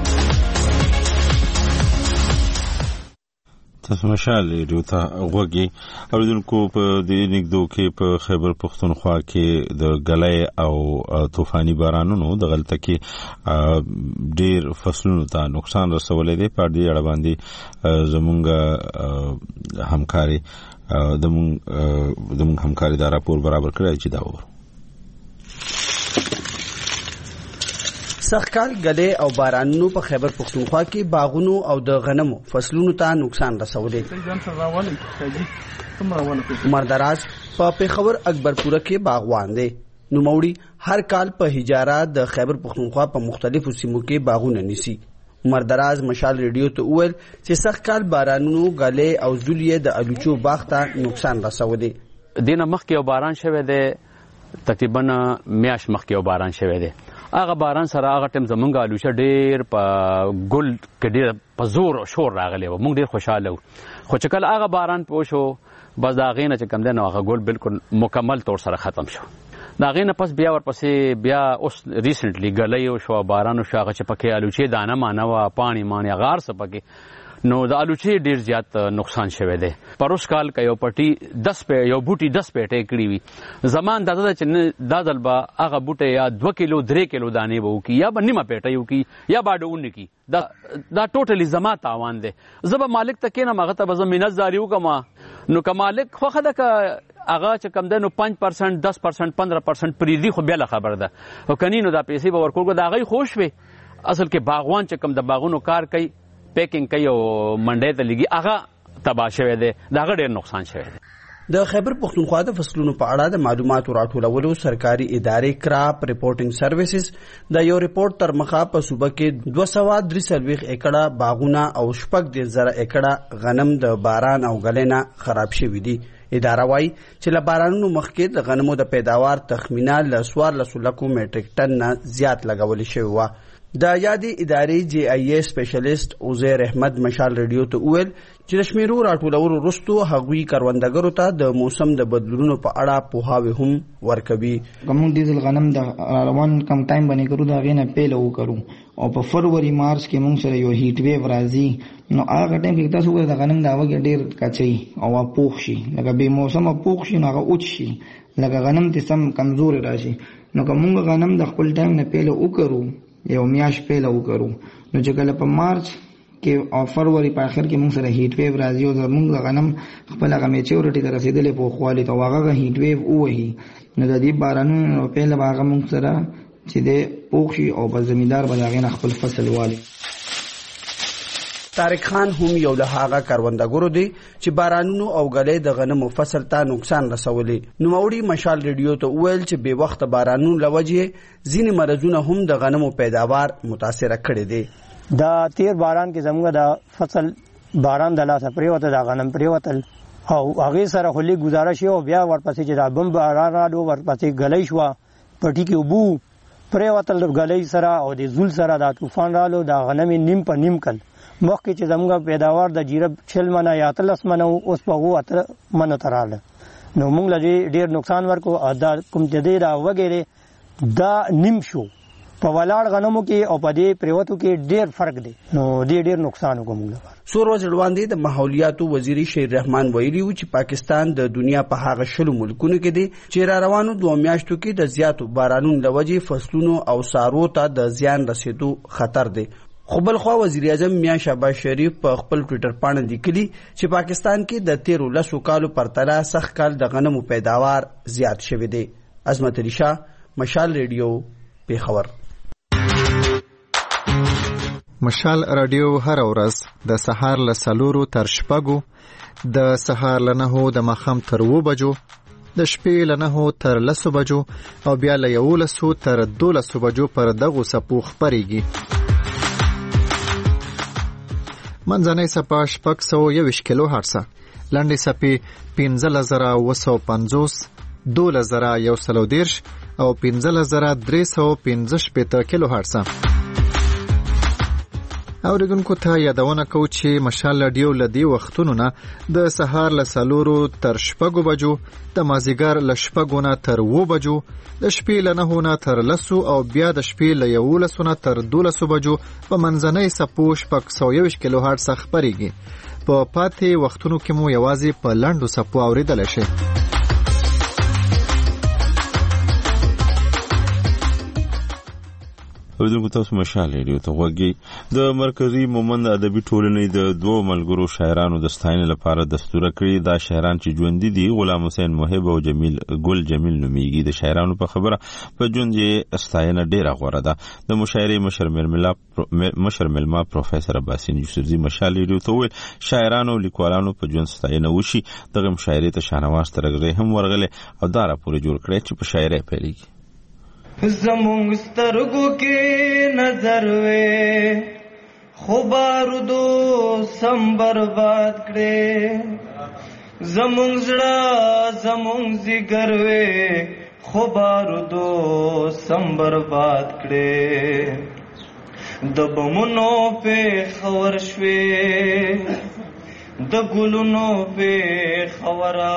تاسو مشال ریډیو ته غوږی اوریدونکو په دې نګدو کې په خیبر پښتونخوا کې د غلې او طوفاني بارانونو د غلطه کې ډیر فصلونو ته نقصان رسولې دي. په دې اړه باندې زمونږ همکاري د همکاري دا راپور برابر کړی چې دا وره سخکال غلې او بارانونو په خیبر پښتونخوا کې باغونو او د غنمو فصلونو ته نقصان رسولی. مردراز په پیښور اکبرپوره کې باغوان دی. نوموړي هر کال په هجاره د خیبر پښتونخوا په مختلفو سیمو کې باغونه نیسي. مردراز مشال ریډیو ته وویل چې سخکال بارانونو غلې او زولیې د الوچو باغ ته نقصان رسولی. دینه مخکې یو باران شوی دی، تقریبا میاشت مخکې یو باران شوی دی. هغه باران سره هغه ټیم زمونږ الوچه ډیر په ګل کې ډیر په زور او شور راغلی و، موږ ډیر خوشاله وو. خو چې کله هغه باران پوه شو بس د هغې نه چې کوم دی نو هغه ګل بالکل مکمل طور سره ختم شو. د هغې نه پس بیا ورپسې بیا اوس ریسنټلی ګلی وشو، باران وشو، هغه چې پکې الوچې دانه مانه وه، پاڼې مانې هغه هر څه پکې، نو د الوچې ډیر زیات نقصان شوی دی. پروس کال که یو پټي یو بوټي 10 پیټې کړي وي، زمان دا ده چې دا ځل به هغه بوټی یا 2 کیلو 3 کیلو دانې به وکړي یا به نیمه پیټۍ وکړي یا به ډونه کړي. دا ټوټلی زما تاوان دی. زه به مالک ته کینم، هغه ته به زه منتظاري وکړم، نو که مالک خوښه ده که هغه چې کم دی نو 5% 10% 15% پریږدي، خو بیا له خبر ده، خو کنی نو دا پیسې به ورکوړو. د هغې خوش وي. اصل کې باغوان چې کم د باغونو کار کوي، پیکینګ کوي او منډۍ ته لګي، هغه تباه شوی دی، د هغه ډېر نقصان شوی دی. د خیبر پښتونخوا د فصلونو په اړه د معلوماتو راټولولو سرکاري ادارې کراپ ریپورټینګ سروسز د یو ریپورت تر مخه په صوبه کې 243 ایکړه باغونه او 10,000 ایکړه غنم د باران او غلې نه خراب شوي دي. اداره وايي چې له بارانونو مخکې د غنمو د پیداوار تخمینه له 14 لکو میټریک ټن نه زیات لګولې شوې وه. د یادې ادارې جی آی ای سپیشلیسټ عزیر احمد مشال ریډیو ته وویل چې د شمیرو راټولولو وروسته هغوی کروندګرو ته د موسم د بدلونونو په اړه پوهاوی هم ورکوي. کوم ډیزل غنم د روان کم ټایم باندې کړو دا غینه پیله وکړو او په فروری مارچ کې موږ سره یو هیټ ویو راځي، نو هغه ټایم کې تاسو د غنم د هوا ډیر کچي او پوښ شي، لکه به موسم پوښ شي نو هغه اوچ شي، لکه غنم ته سم کمزور راشي. نو کوم غنم د خپل ټایم نه پیله وکړو، یو میاش پیله وکړو، نو چې کله په مارچ کې او فروری په اخر کې موږ سره هیټ ویو راځي او زموږ غنم خپل هغه میچورټي ته رسیدلې په خواله ته هغه هیټ ویو ووهي، نو د دې بارانونو پیله هغه موږ سره چې د پوښي او په زمیندار باندې هغه خپل فصل والي. طارق خان هم یو له هغه کروندګرو دی چې بارانونو او غلې د غنمو فصل ته نقصان رسولي. نوموړي مشال ریډیو ته وویل چې بې وخته بارانونو له وجې ځینې مرضونه هم د غنمو پیداوار متاثره کړي دي. دا تیر باران کې زموږ د فصل باران د لاسه پریوته د غنم پریوتل او هغې سره خو لږ ګزاره شي او بیا ورپسې چې دا بم باران راډو ورپسې غلۍ شوه، پټي کې اوبو پریوتل غلۍ سره او د زول سره دا طوفان رالو، دا غنم نیم په نیم کل. مخکې چې زموږ پیداوار د جیرب 40 منه یا 13 منه اوس په 8 منه ته راغله، نو موږ له ډېر نقصان ورکو. دا کوم چې دی دا وګیرې دا نیم شو، په ولاړ غنمو کې او په دې پریوتو کې ډېر فرق دی، نو ډېر نقصان وکړو موږ لپاره. څو ورځې وړاندې د ماحولیاتو وزیر شیر رحمان ویلي و چې پاکستان د دنیا په هغه 20 ملکونو کې دی چې را روانو 2 میاشتو کې د زیاتو بارانونو له وجې فصلونو او سارو ته د زیان رسیدو خطر دی. خو بلخوا وزیر اعظم میاں شهباز شریف په خپل ټویټر باندې لیکلي چې پاکستان کې د 13 کالو پرتله سخت کال د غنمو پیداوار زیات شوی دی. عظمت علي شاه، مشال ریډیو، پیښور. مشال رادیو هر ورځ د سهار له 4 تر 6، د سهار له 9 د ماښام تر 2 بجو، د شپې له 9 تر 10 بجو او بیا له 11 تر 12 بجو پر دغو څپو خپرېږي. منځنۍ څپه 621 کیلو هرټز، لنډې څپې 15950، 12130 او 15315 کیلو هرتز. اوریدونکو ته یادونه کو چې مشال رادیو لدی وختونو نه د سهار ل 4 تر 6 بجو، د مازیګر ل 6 نه تر 9 بجو، د شپې ل 9 نه تر 10 او بیا د شپې ل 11 نه تر 12 بجو په منځنۍ سپو 121 کیلو هرتز خبريږي. په پاتې وختونو کې مو یوازې په لاندو سپو اوریدل شي. اوریدونکو تاسو مشال رادیو ته غوږی. د مرکزی مومند ادبي ټولنې د دوه ملګرو شاعرانو د ستاینې لپاره دستور کړی. دا شاعران چې ژوند دي غلام حسین محب او ګل جمیل نومیږي. د شاعرانو په خبره په ژوند یې ستاینه ډیره غوړه ده. د مشاعرې مشر ملما پروفیسور عباسین یوسفزي مشال رادیو ته ویل شاعرانو او لیکوالانو په ژوند ستاینه وشي. دغه مشاعرې ته شاهنواز ترغړې هم ورغله او دا راپور جوړ کړی چې په شاعرۍ پیلېږي. زمونږ سترګو کې نظر وې خو بارودو سم برباد کړې، زمونږ زړه زمونږ ځیګر وې خو بارودو سم برباد کړې، د بمونو په خور شوې د ګلونو په خورا.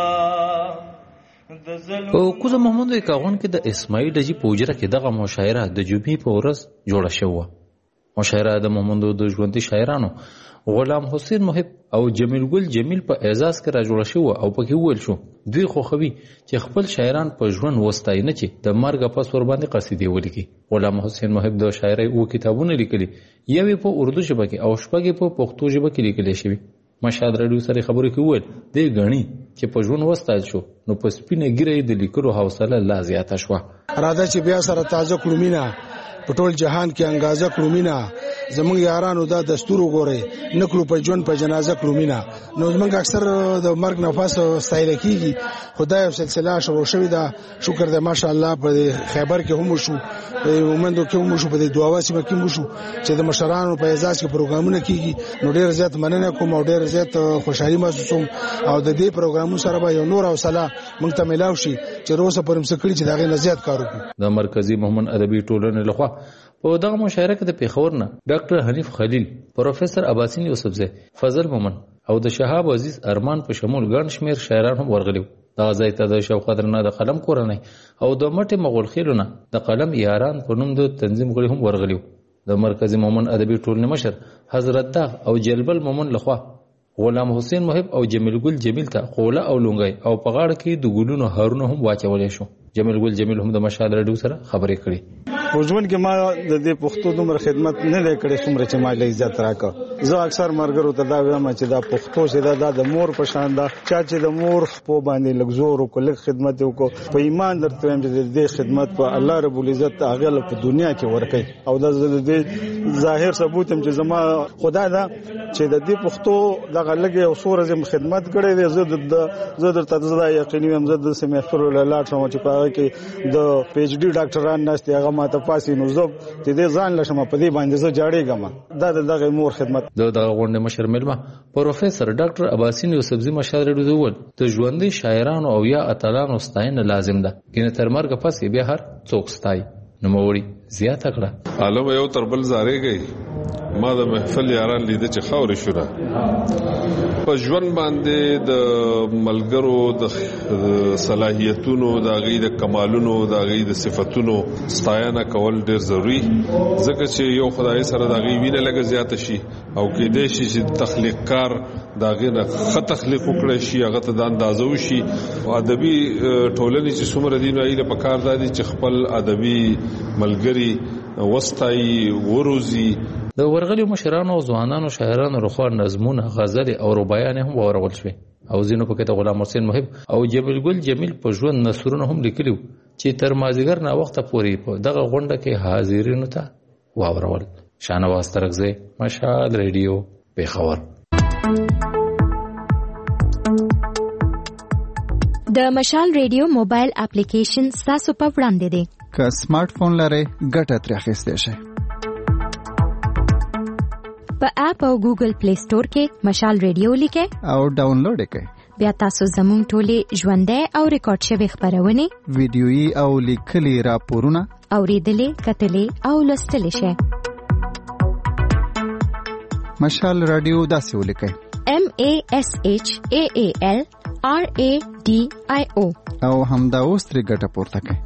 او کوزه محمد کاغون کې د اسماعیل رجی پوجره کې دغه مشاعره د جمعې په ورځ جوړه شوه. مشاعره د محمد د ژوندۍ شاعرانو غلام حسین محب او جمیل ګل جمیل په اعزاز کې را جوړه شوه او پکې ویل شو دوی خوخوي چې خپل شاعران په ژوند وستاینه چې د مرګ په سور باندې قصیدې ولیکي. غلام حسین محب د شاعرۍ او کتابونه لیکلي، یوې په اردو ژبه کې او شپږې په پښتو ژبه کې لیکل شوی. مشهد رادیو سره خبرې کوي د غنی چې په ژوند وستایل شو نو په سپینه ګیره د لیکلو حوصله لا زیاته شو. راځي چې بیا سره تازه کړومینا په ټول جهان کې انګازه کړومینا زمونږ یارانو دا دستور وګوري نکړو په ژوند په جنازه کړومینا. نو زمونږ اکثر د مرګ نفس استایل کیږي. خدای په سلسله شروع شوی دا شکر دې ماشاءالله په خیبر کې هم شو، په مومندو کې هم شو، په دعوا سیمه کې هم شو چې د مشرانو په اعزاز کې پروګرامونه کیږي. نو ډیر زیات مننه کوم او ډیر زیات خوشحالي محسوسوم او د دې پروګرامونو سره به یو نور حوصله موږ ته ملاوي شي چې روزه پرم سکړي چې داغه نزيات کار وکړو. د مرکزی مومند ادبي ټولنې لخوا په دغه مشاعره کې د پیښور نه ډاکټر حنیف خلیل، پروفیسور عباسین یوسفزي، فضل مومن او د شهاب عزیز ارمان په شمول ګڼ شمیر شاعران هم ورغلي. دا ځای ته د شوکت نه د قلم کورنۍ او د مټې مغول خیلونه د قلم یاران په نوم د تنظیم غړي هم ورغلي. د مرکزی مومند ادبي ټولنې مشر حضرت داغ او جلبل مومن لخوا غلام حسین محب او جمیل ګل جمیل ته خوله او لونګي او په غاړه کې د ګلونو هارونه هم واچولې شو. جمیل ګل جمیل هم د مشال رادیو سره خبرې کړې. په ژوند کې ما د دې پښتو دومره خدمت نه لکړې څومره چې ما له عزت راکړه. زه اکثر مرګرو ته دا وایم چې دا پښتو چې دا د مور په شان ده، چې د مور په باندې لګزور او کله خدمت وکړو په ایمان درته وایم چې دې خدمت په الله رب العزت هغه په دنیا کې ورکړي. او دا د ظاهر ثبوت هم چې زما خدای دا چې د دې پښتو دغه لګي او سورې خدمت کړې ده. زه درته دا یقیني یم زه د سیمستر لاله شم چې په کې د پی ایچ ډي ډاکټران نشته هغه ماته پاسې نو زه دې ځان لشم په دې باندې زه جاړېږم. دا دغه مور خدمت. دغه غونډه مشر ملما پروفیسور ډاکټر عباسین یوسفزي مشال رادیو ول ته ژوندۍ شاعرانو او یا اتلانو ستاینه لازم ده کینه تر مرګ پسې به هر څوک ستای نوموړي زیاته کړه. عالم یو تر بل زارېږي ما د محفل یاران لیده چې خاورې شوره په ژوند باندې د ملګرو د صلاحیتونو د غي د کمالونو د غي د صفاتونو ستاینه کول ډیر ضروری ځکه چې یو خدای سره د غي وینه لګ زیات شي او کې د شي چې تخلیق کار د غي نه خط تخلیق وکړي شي هغه ته د اندازو شي ادبي ټولنې چې څومره دي نو ایله په کار دادي چې خپل ادبي ملګری وستای وروزی. د ورغلي مشرانو او ځوانانو شاعرانو رخوا نظمونه غزل او ربايانې هم ورول شوې او ځینو پکې ته غلام حسین محب او جمیل ګل جمیل په ژوند نثرونه هم لیکلي چې تر مازیګر نه وخته پورې په دغه غونډه کې حاضرینو ته واورول. شاهنواز ترغزی، مشال رادیو، پیښور. د مشال رادیو موبایل اپلیکیشن تاسو په وړاندې دی. که سمارټ فون لرئ ګټه ترې اخیستی شئ. په اپ او ګوګل پلی سٹور کې مشال رادیو لیکئ او ډاونلوډ یې کړئ. بیا تاسو زموږ ټولې ژوندۍ او ریکارډ شوی خبرونه ویډیويي او لیکلي راپورونه اوریدلې کتلې او لوستلې شئ. مشال رادیو داسې ولیکئ MASHAALRADIO او همدا اوس ترې ګټه پورته کړئ.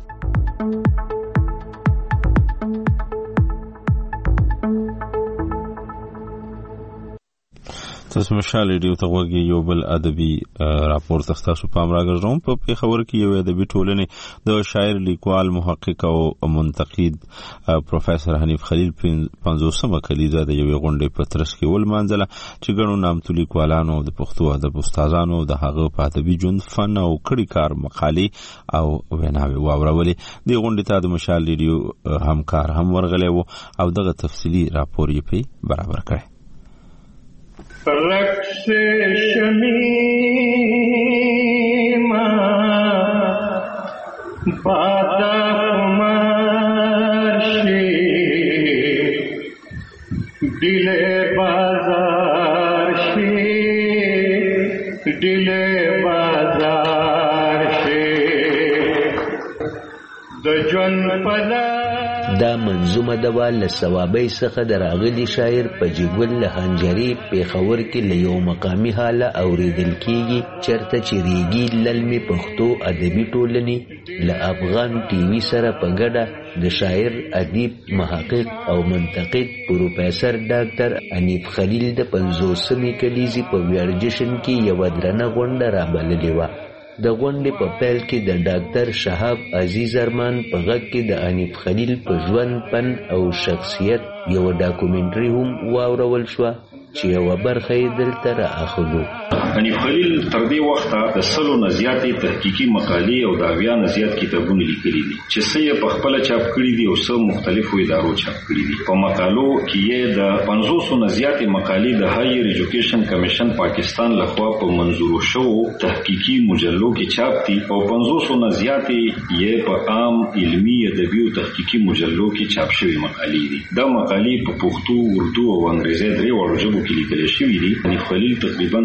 تاسو مشال ریډیو ته غوږی یو بل ادبي راپور تاسو پام راګرځوم. په پیښور کې یو ادبي ټولنې د شاعر لیکوال محقق او منتقد پروفیسور حنیف خلیل 50مه کلیزه د یوې غونډې په ترڅ کې ولمانځله چې ګڼو نامتو لیکوالانو د پښتو ادب استادانو د هغه په ادبي ژوند فن او کړي کار مقالې او ویناوې واورولې. د غونډې ته د مشال ریډیو همکار هم ورغلی و او دغه تفصیلی راپور یې په برابر کړی. رقص شمیما بادا مرشی دل بازار شی دل بازار شی د جون پلا دا منظومه د وال ثوابي څخه دراغلي شاعر په جګول لهنجري پیښور کې له یو مقامي حاله اوریدل کیږي چرته چې ریګي للمي پښتو ادبي ټولنې له افغان ټي وي سره په ګډه د شاعر ادیب محقق او منتقد پروفیسور ډاکټر حنیف خلیل د 50مې کلیزې په ویرجشن کې یو درنه غونډه رابللې و. د غونډې په پیل کې د ډاکټر شهاب عزیز ارمان په غږ کې د حنیف خلیل په ژوند فن او شخصیت یو ډاکومنټري هم واورول شو چې یو برخه یې دلته رااخلو. حنیف خلیل تر دې وخته د 100 نه زیاتې تحقیقي مقالې او د 80 نه زیات کتابونه لیکلي دي چې څه یې په خپل چاپ کړي دي او څه مختلفو ادارو چاپ کړي دي. په مقالو کې یې د 500 نه زیاتې مقالې د هایر ایجوکیشن کمیشن پاکستان لخوا په منظور شوو تحقیقي مجلو کې چاپ دي او 500 نه زیاتې یې په عام علمي ادبي او تحقیقي مجلو کې چاپ شوی مقالې دي. دا مقالې په پښتو، اردو او انګریزي درې وړو ژبو کې لیکل شوې دي. حنیف خلیل تقریبا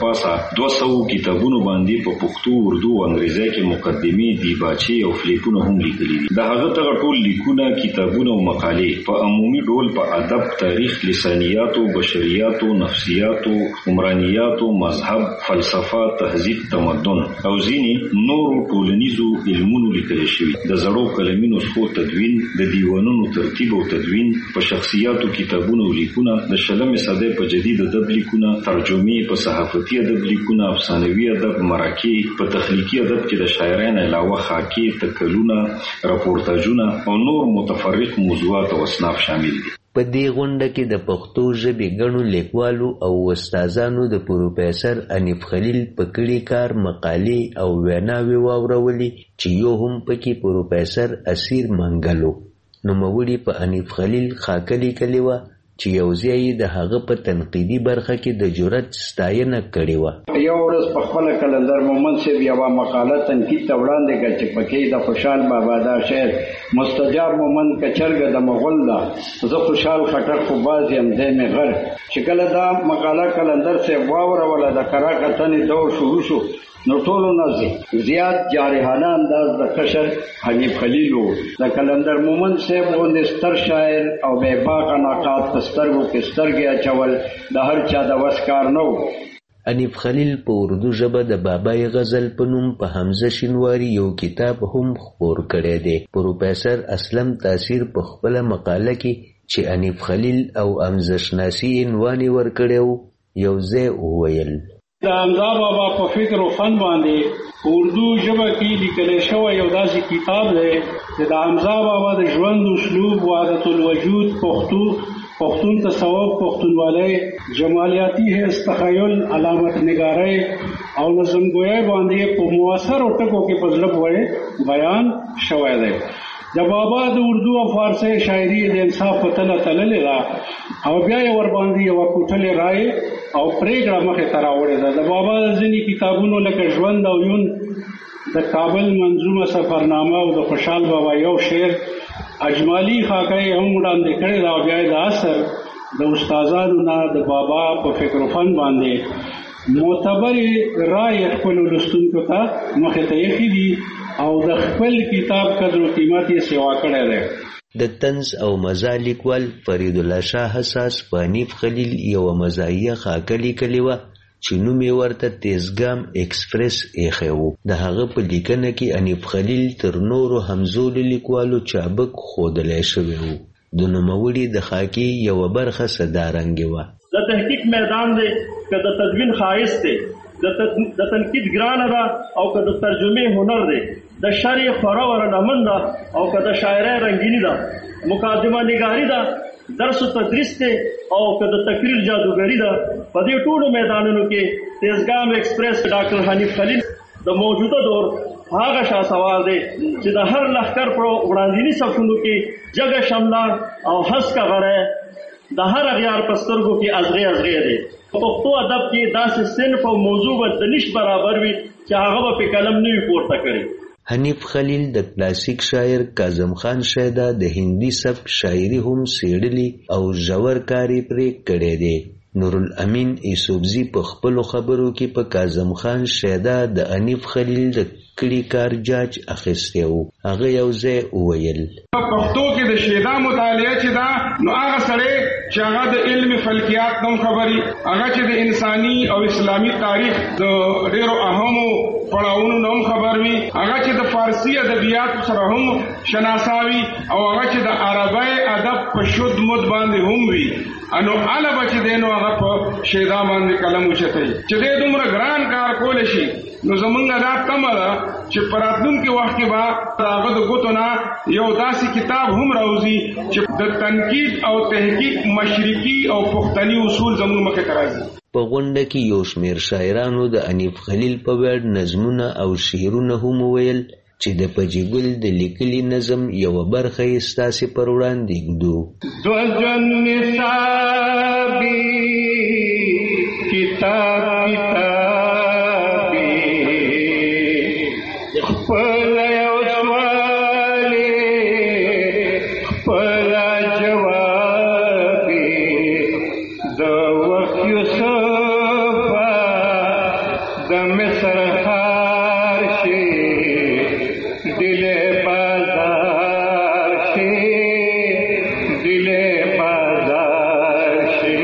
200 کتابونو باندې په پښتو، اردو او انګریزي کې مقدمې، دیباچې او فلیپونه هم لیکلي دي. دا هغه ټول لیکونه، کتابونه او مقالې په عمومي ډول په ادب، تاریخ، لسانیات، بشریات، نفسیات، عمرانیات، مذهب، فلسفه، تهذیب، تمدن او ځینې نورو ټولنیزو علومونو لیکل شوي. د زړو قلمي نسخو تدوین، د دیوانونو ترتیب او تدوین، په شخصیاتو کتابونه او لیکونه، د 20مې صدۍ په جدید ادب لیکونه، ترجمې، په صحافتي ادب لیکونه، افسانوي ادب، مرکې، په تخلیقي ادب کې د شاعرانو علاوه خاکې، تکلونه، راپورتاژونه او نور متفرق موضوعات او اصناف شامل دي. په دې غونډه کې د پښتو ژبې ګڼو لیکوالو او استادانو د پروفیسور حنیف خلیل په کړي کار مقالې او ویناوې واورولې چې یو هم پکې پروفیسور اسیر منګلو نوموړي په حنیف خلیل خاکلی کلی و چې یو ځای د هغه په تنقیدي برخه کې د جرأت ستاینه کړې و. یو ورځ په خپل کلندر مومند صاحب یو مقاله تنقید ته وړاندې کړه چې پکې د خوشحال بابا دا شعر مستجاب مومند کچرګه د مغول دا زه خوشحال خټک خو باز یم دې مې غر چې کله دا مقاله کلندر صاحب واوروله د قرا کتنې دور شروع شو نو ټولو نه زیات جارحانه انداز د کشر حنیف خلیل و. د کلندر مومند صاحب غوندې ستر شاعر او بې باکه نقاد په سترګو کې سترګې اچول د هر چا د وس کار نه و. حنیف خلیل په اردو ژبه د بابای غزل په نوم په حمزه شینواری یو کتاب هم خپور کړی دی. پروفیسور اسلم تاثیر په خپله مقاله کې چې حنیف خلیل او حمزه شناسی عنوان یې ورکړی و یو ځای وویل د حمزه بابا په فکر او فن باندې اردو ژبه کې لیکل شوی یو داسې کتاب دی چې د حمزه بابا د ژوند اسلوب، وحدت الوجود، پښتون تصوف، پښتونولۍ، جمالیاتي حس، تخیل، علامت نگارۍ او نظمګویۍ باندې په مؤثرو ټکو کې په زړه پورې بیان شوی دی. د بابا د اردو او فارسي شاعري د انصاف په تله تللې ده او بیا یې ورباندې یوه کوټلې رایې او پرېکړه مخې ته راوړې ده. د بابا د ځینې کتابونو لکه ژوند او یون، د کابل منظومه سفرنامه او د خوشحال بابا یو شعر اجمالي خاکه یې هم وړاندې کړې ده او بیا یې د عصر د استادانو نه د بابا په فکر و فن باندې معتبر رائے خپل لوستونکو ته مخې ته ایښي دي او د خپل کتاب قدر او قیمت یې سیوا کړی دی. د طنز او مزاح لیکوال فرید الله شاه حساس په حنیف خلیل یوه مزاحیه خاکه لیکلې وه چې نوم یې ورته تیزګام ایکسپریس ایښی و. د هغه په لیکنه کې حنیف خلیل تر نورو همزولو لیکوالو چابک ښودلی شوی و. د نوموړي د خاکې یوه برخه صدارنګې وه. د تحقیق میدان دی که د تدوین ښایست دی، د تنقید ګرانه ده او که د ترجمې هنر دی، د شرح خوره ورنمن ده او که د شاعرۍ رنګینی ده، مقدمه نگاری ده، درس و تدریس دی او که د تقریر جادوګري ده. په دې ټولو میدانونو کې تیزګام ایکسپریس ډاکټر حنیف خلیل د موجوده دور هغه شاسوال دی چې د هر لښکر په وړاندیني صفونو کې جګه شمله او هسکه غړی د هر اغیار په سترګو کې ازغې ازغې دی. په پښتو ادب کې داسې صنف او موضوع به د نش برابر وي چې هغه به په قلم نه وي پورته کړی. حنیف خلیل د کلاسیک شاعر کاظم خان شیدا د هندي سبک شاعري هم څېړلي او ژور کار یې پرې کړی دی. نورالامین ایسوبزي په خپلو خبرو کې په کاظم خان شیدا د حنیف خلیل د کړي کار جاج اخیستی و. هغه یو ځای وویل پښتو کې د شیدا مطالعه چې دا نو هغه سړی چې هغه د علم فلکیات نوم خبري، هغه چې د انساني او اسلامي تاریخ د ډېرو اهمو پړاوونو نوم خبر وي، هغه چې د فارسي ادبیات سره هم شناساوي او هغه چې د عربی ادب په شد مد باندې هم وي. انو اله بچ دینو هغه په شیدا باندې قلم اوچتای چې دې دومره ګران کار کول شي. نو زمونږ دا تمه ده چې په راتلونکي وخت کې به هغه د ګوتو نه یو داسې کتاب هم راوځي چې د تنقید او تحقیق مشرقي او پښتني اصول زموږ مخې ته راځي. په غونډه کې یو شمېر شاعرانو د حنیف خلیل په ویاړ نظمونه او شعرونه هم وویل چې د پجیګل د لیکلي نظم یوه برخه یې ستاسې پر وړاندې ږدو. دوجن نصابي کتاب کتابي خپل یو سوالي خپل جوابي د وخت یوسفه د مصر ښار شي دل بازار شي دل بازار شي.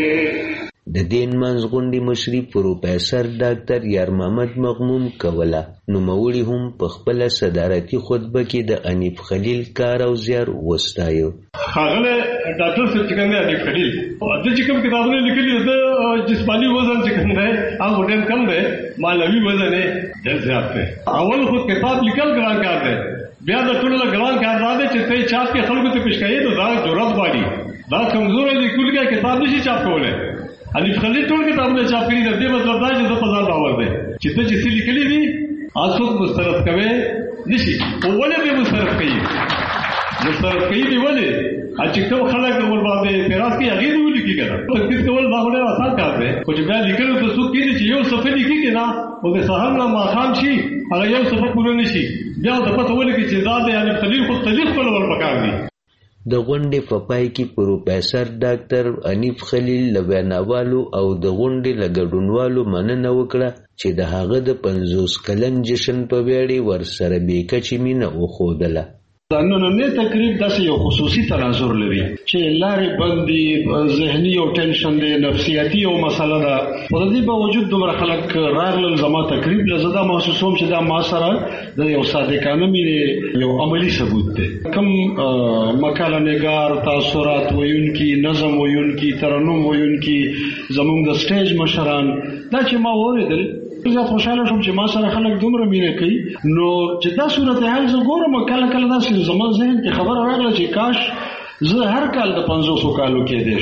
د دین منځغونډې مشري پروفیسر ډاکټر یار محمد مغموم کوله. نوموړي هم په خپله صدارتي خطبه کې د حنیف خلیل کار او زیار وستایه. ښاغلی ډاکټر صاحب چې کوم دی حنیف خلیل د چې کوم کتابونه لیکلي د جسماني وزن چې کوم دی هغه ډېر کم دی، معنوي وزن یې ډېر زیات دی. اول خو کتاب لیکل ګران کار دی، بیا د ټولو نه ګران کار دا دی چې ته چاپ کې خلکو ته پیش کوې نو دا جرأت غواړي. دا کمزوری لیکونکی کتاب نشي چاپ کولی. حنیف خلیل ټول کتابونه چاپ کړي دي. دې مطلب دا چې زه په ځان باور دی چې ته چې څه لیکلي دي څوک مسترد کوي نشي. ولې دې مسترد کوي؟ مسترد کوي دې ولې؟ چې کوم خلک ورباندې اعتراض کوي هغې دې ولیکي که نه. تنقید کول دا خو ډېر اسان کار دی، خو چې بیا لیکلو ته څوک کېږي چې یو صفحه لیکي که نه او د سهار نه ماښام شي هغه یو صفحه پوره نه شي، بیا د پته ولیکي چې دا د حنیف خلیل خو تلیق خپلول پکار دي. د غونډې په پای کې پروفیسر ډاکټر حنیف خلیل له ویناوالو او د غونډې له ګډونوالو مننه وکړه چې د هغه د 50 کلن جشن په ویاړ یې ورسره بې کچې مینه وښودله. نننی تقریب داسې یو خصوصي تناظر لري چې لارې بندي ذهني او ټینشن دی، نفسیاتي یو مسله ده. خو د دې باوجود دومره خلک راغلل زما تقریب له. زه دا محسوسوم چې دا ما سره د یو صادقانه مینې یو عملي ثبوت دی. کوم مقاله نګار، تاثرات ویونکي، نظم ویونکي، ترنم ویونکي، زموږ د سټیج مشران، دا چې ما واورېدل زه خوشحاله شوم چې ما سره خلک دومره مینه کوي. نو چې دا صورتحال زه ګورم کله کله داسې زما ذهن کې خبره راغله چې کاش زه هر کال د 500 کالو کېدی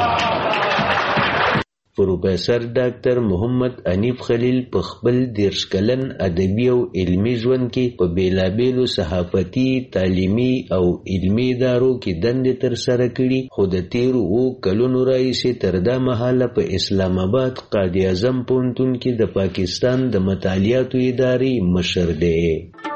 شوې. پروفیسر ډاکټر محمد حنیف خلیل په خپل 30 کلن ادبي او علمي ژوند کې په بیلابیلو صحافتي، تعلیمي او علمي ادارو کې دندې ترسره کړي، خو د تیرو 7 کلونو راهیسې تر دا مهاله په اسلام آباد قائد اعظم پوهنتون کې د پاکستان د مطالعاتو ادارې مشر دی.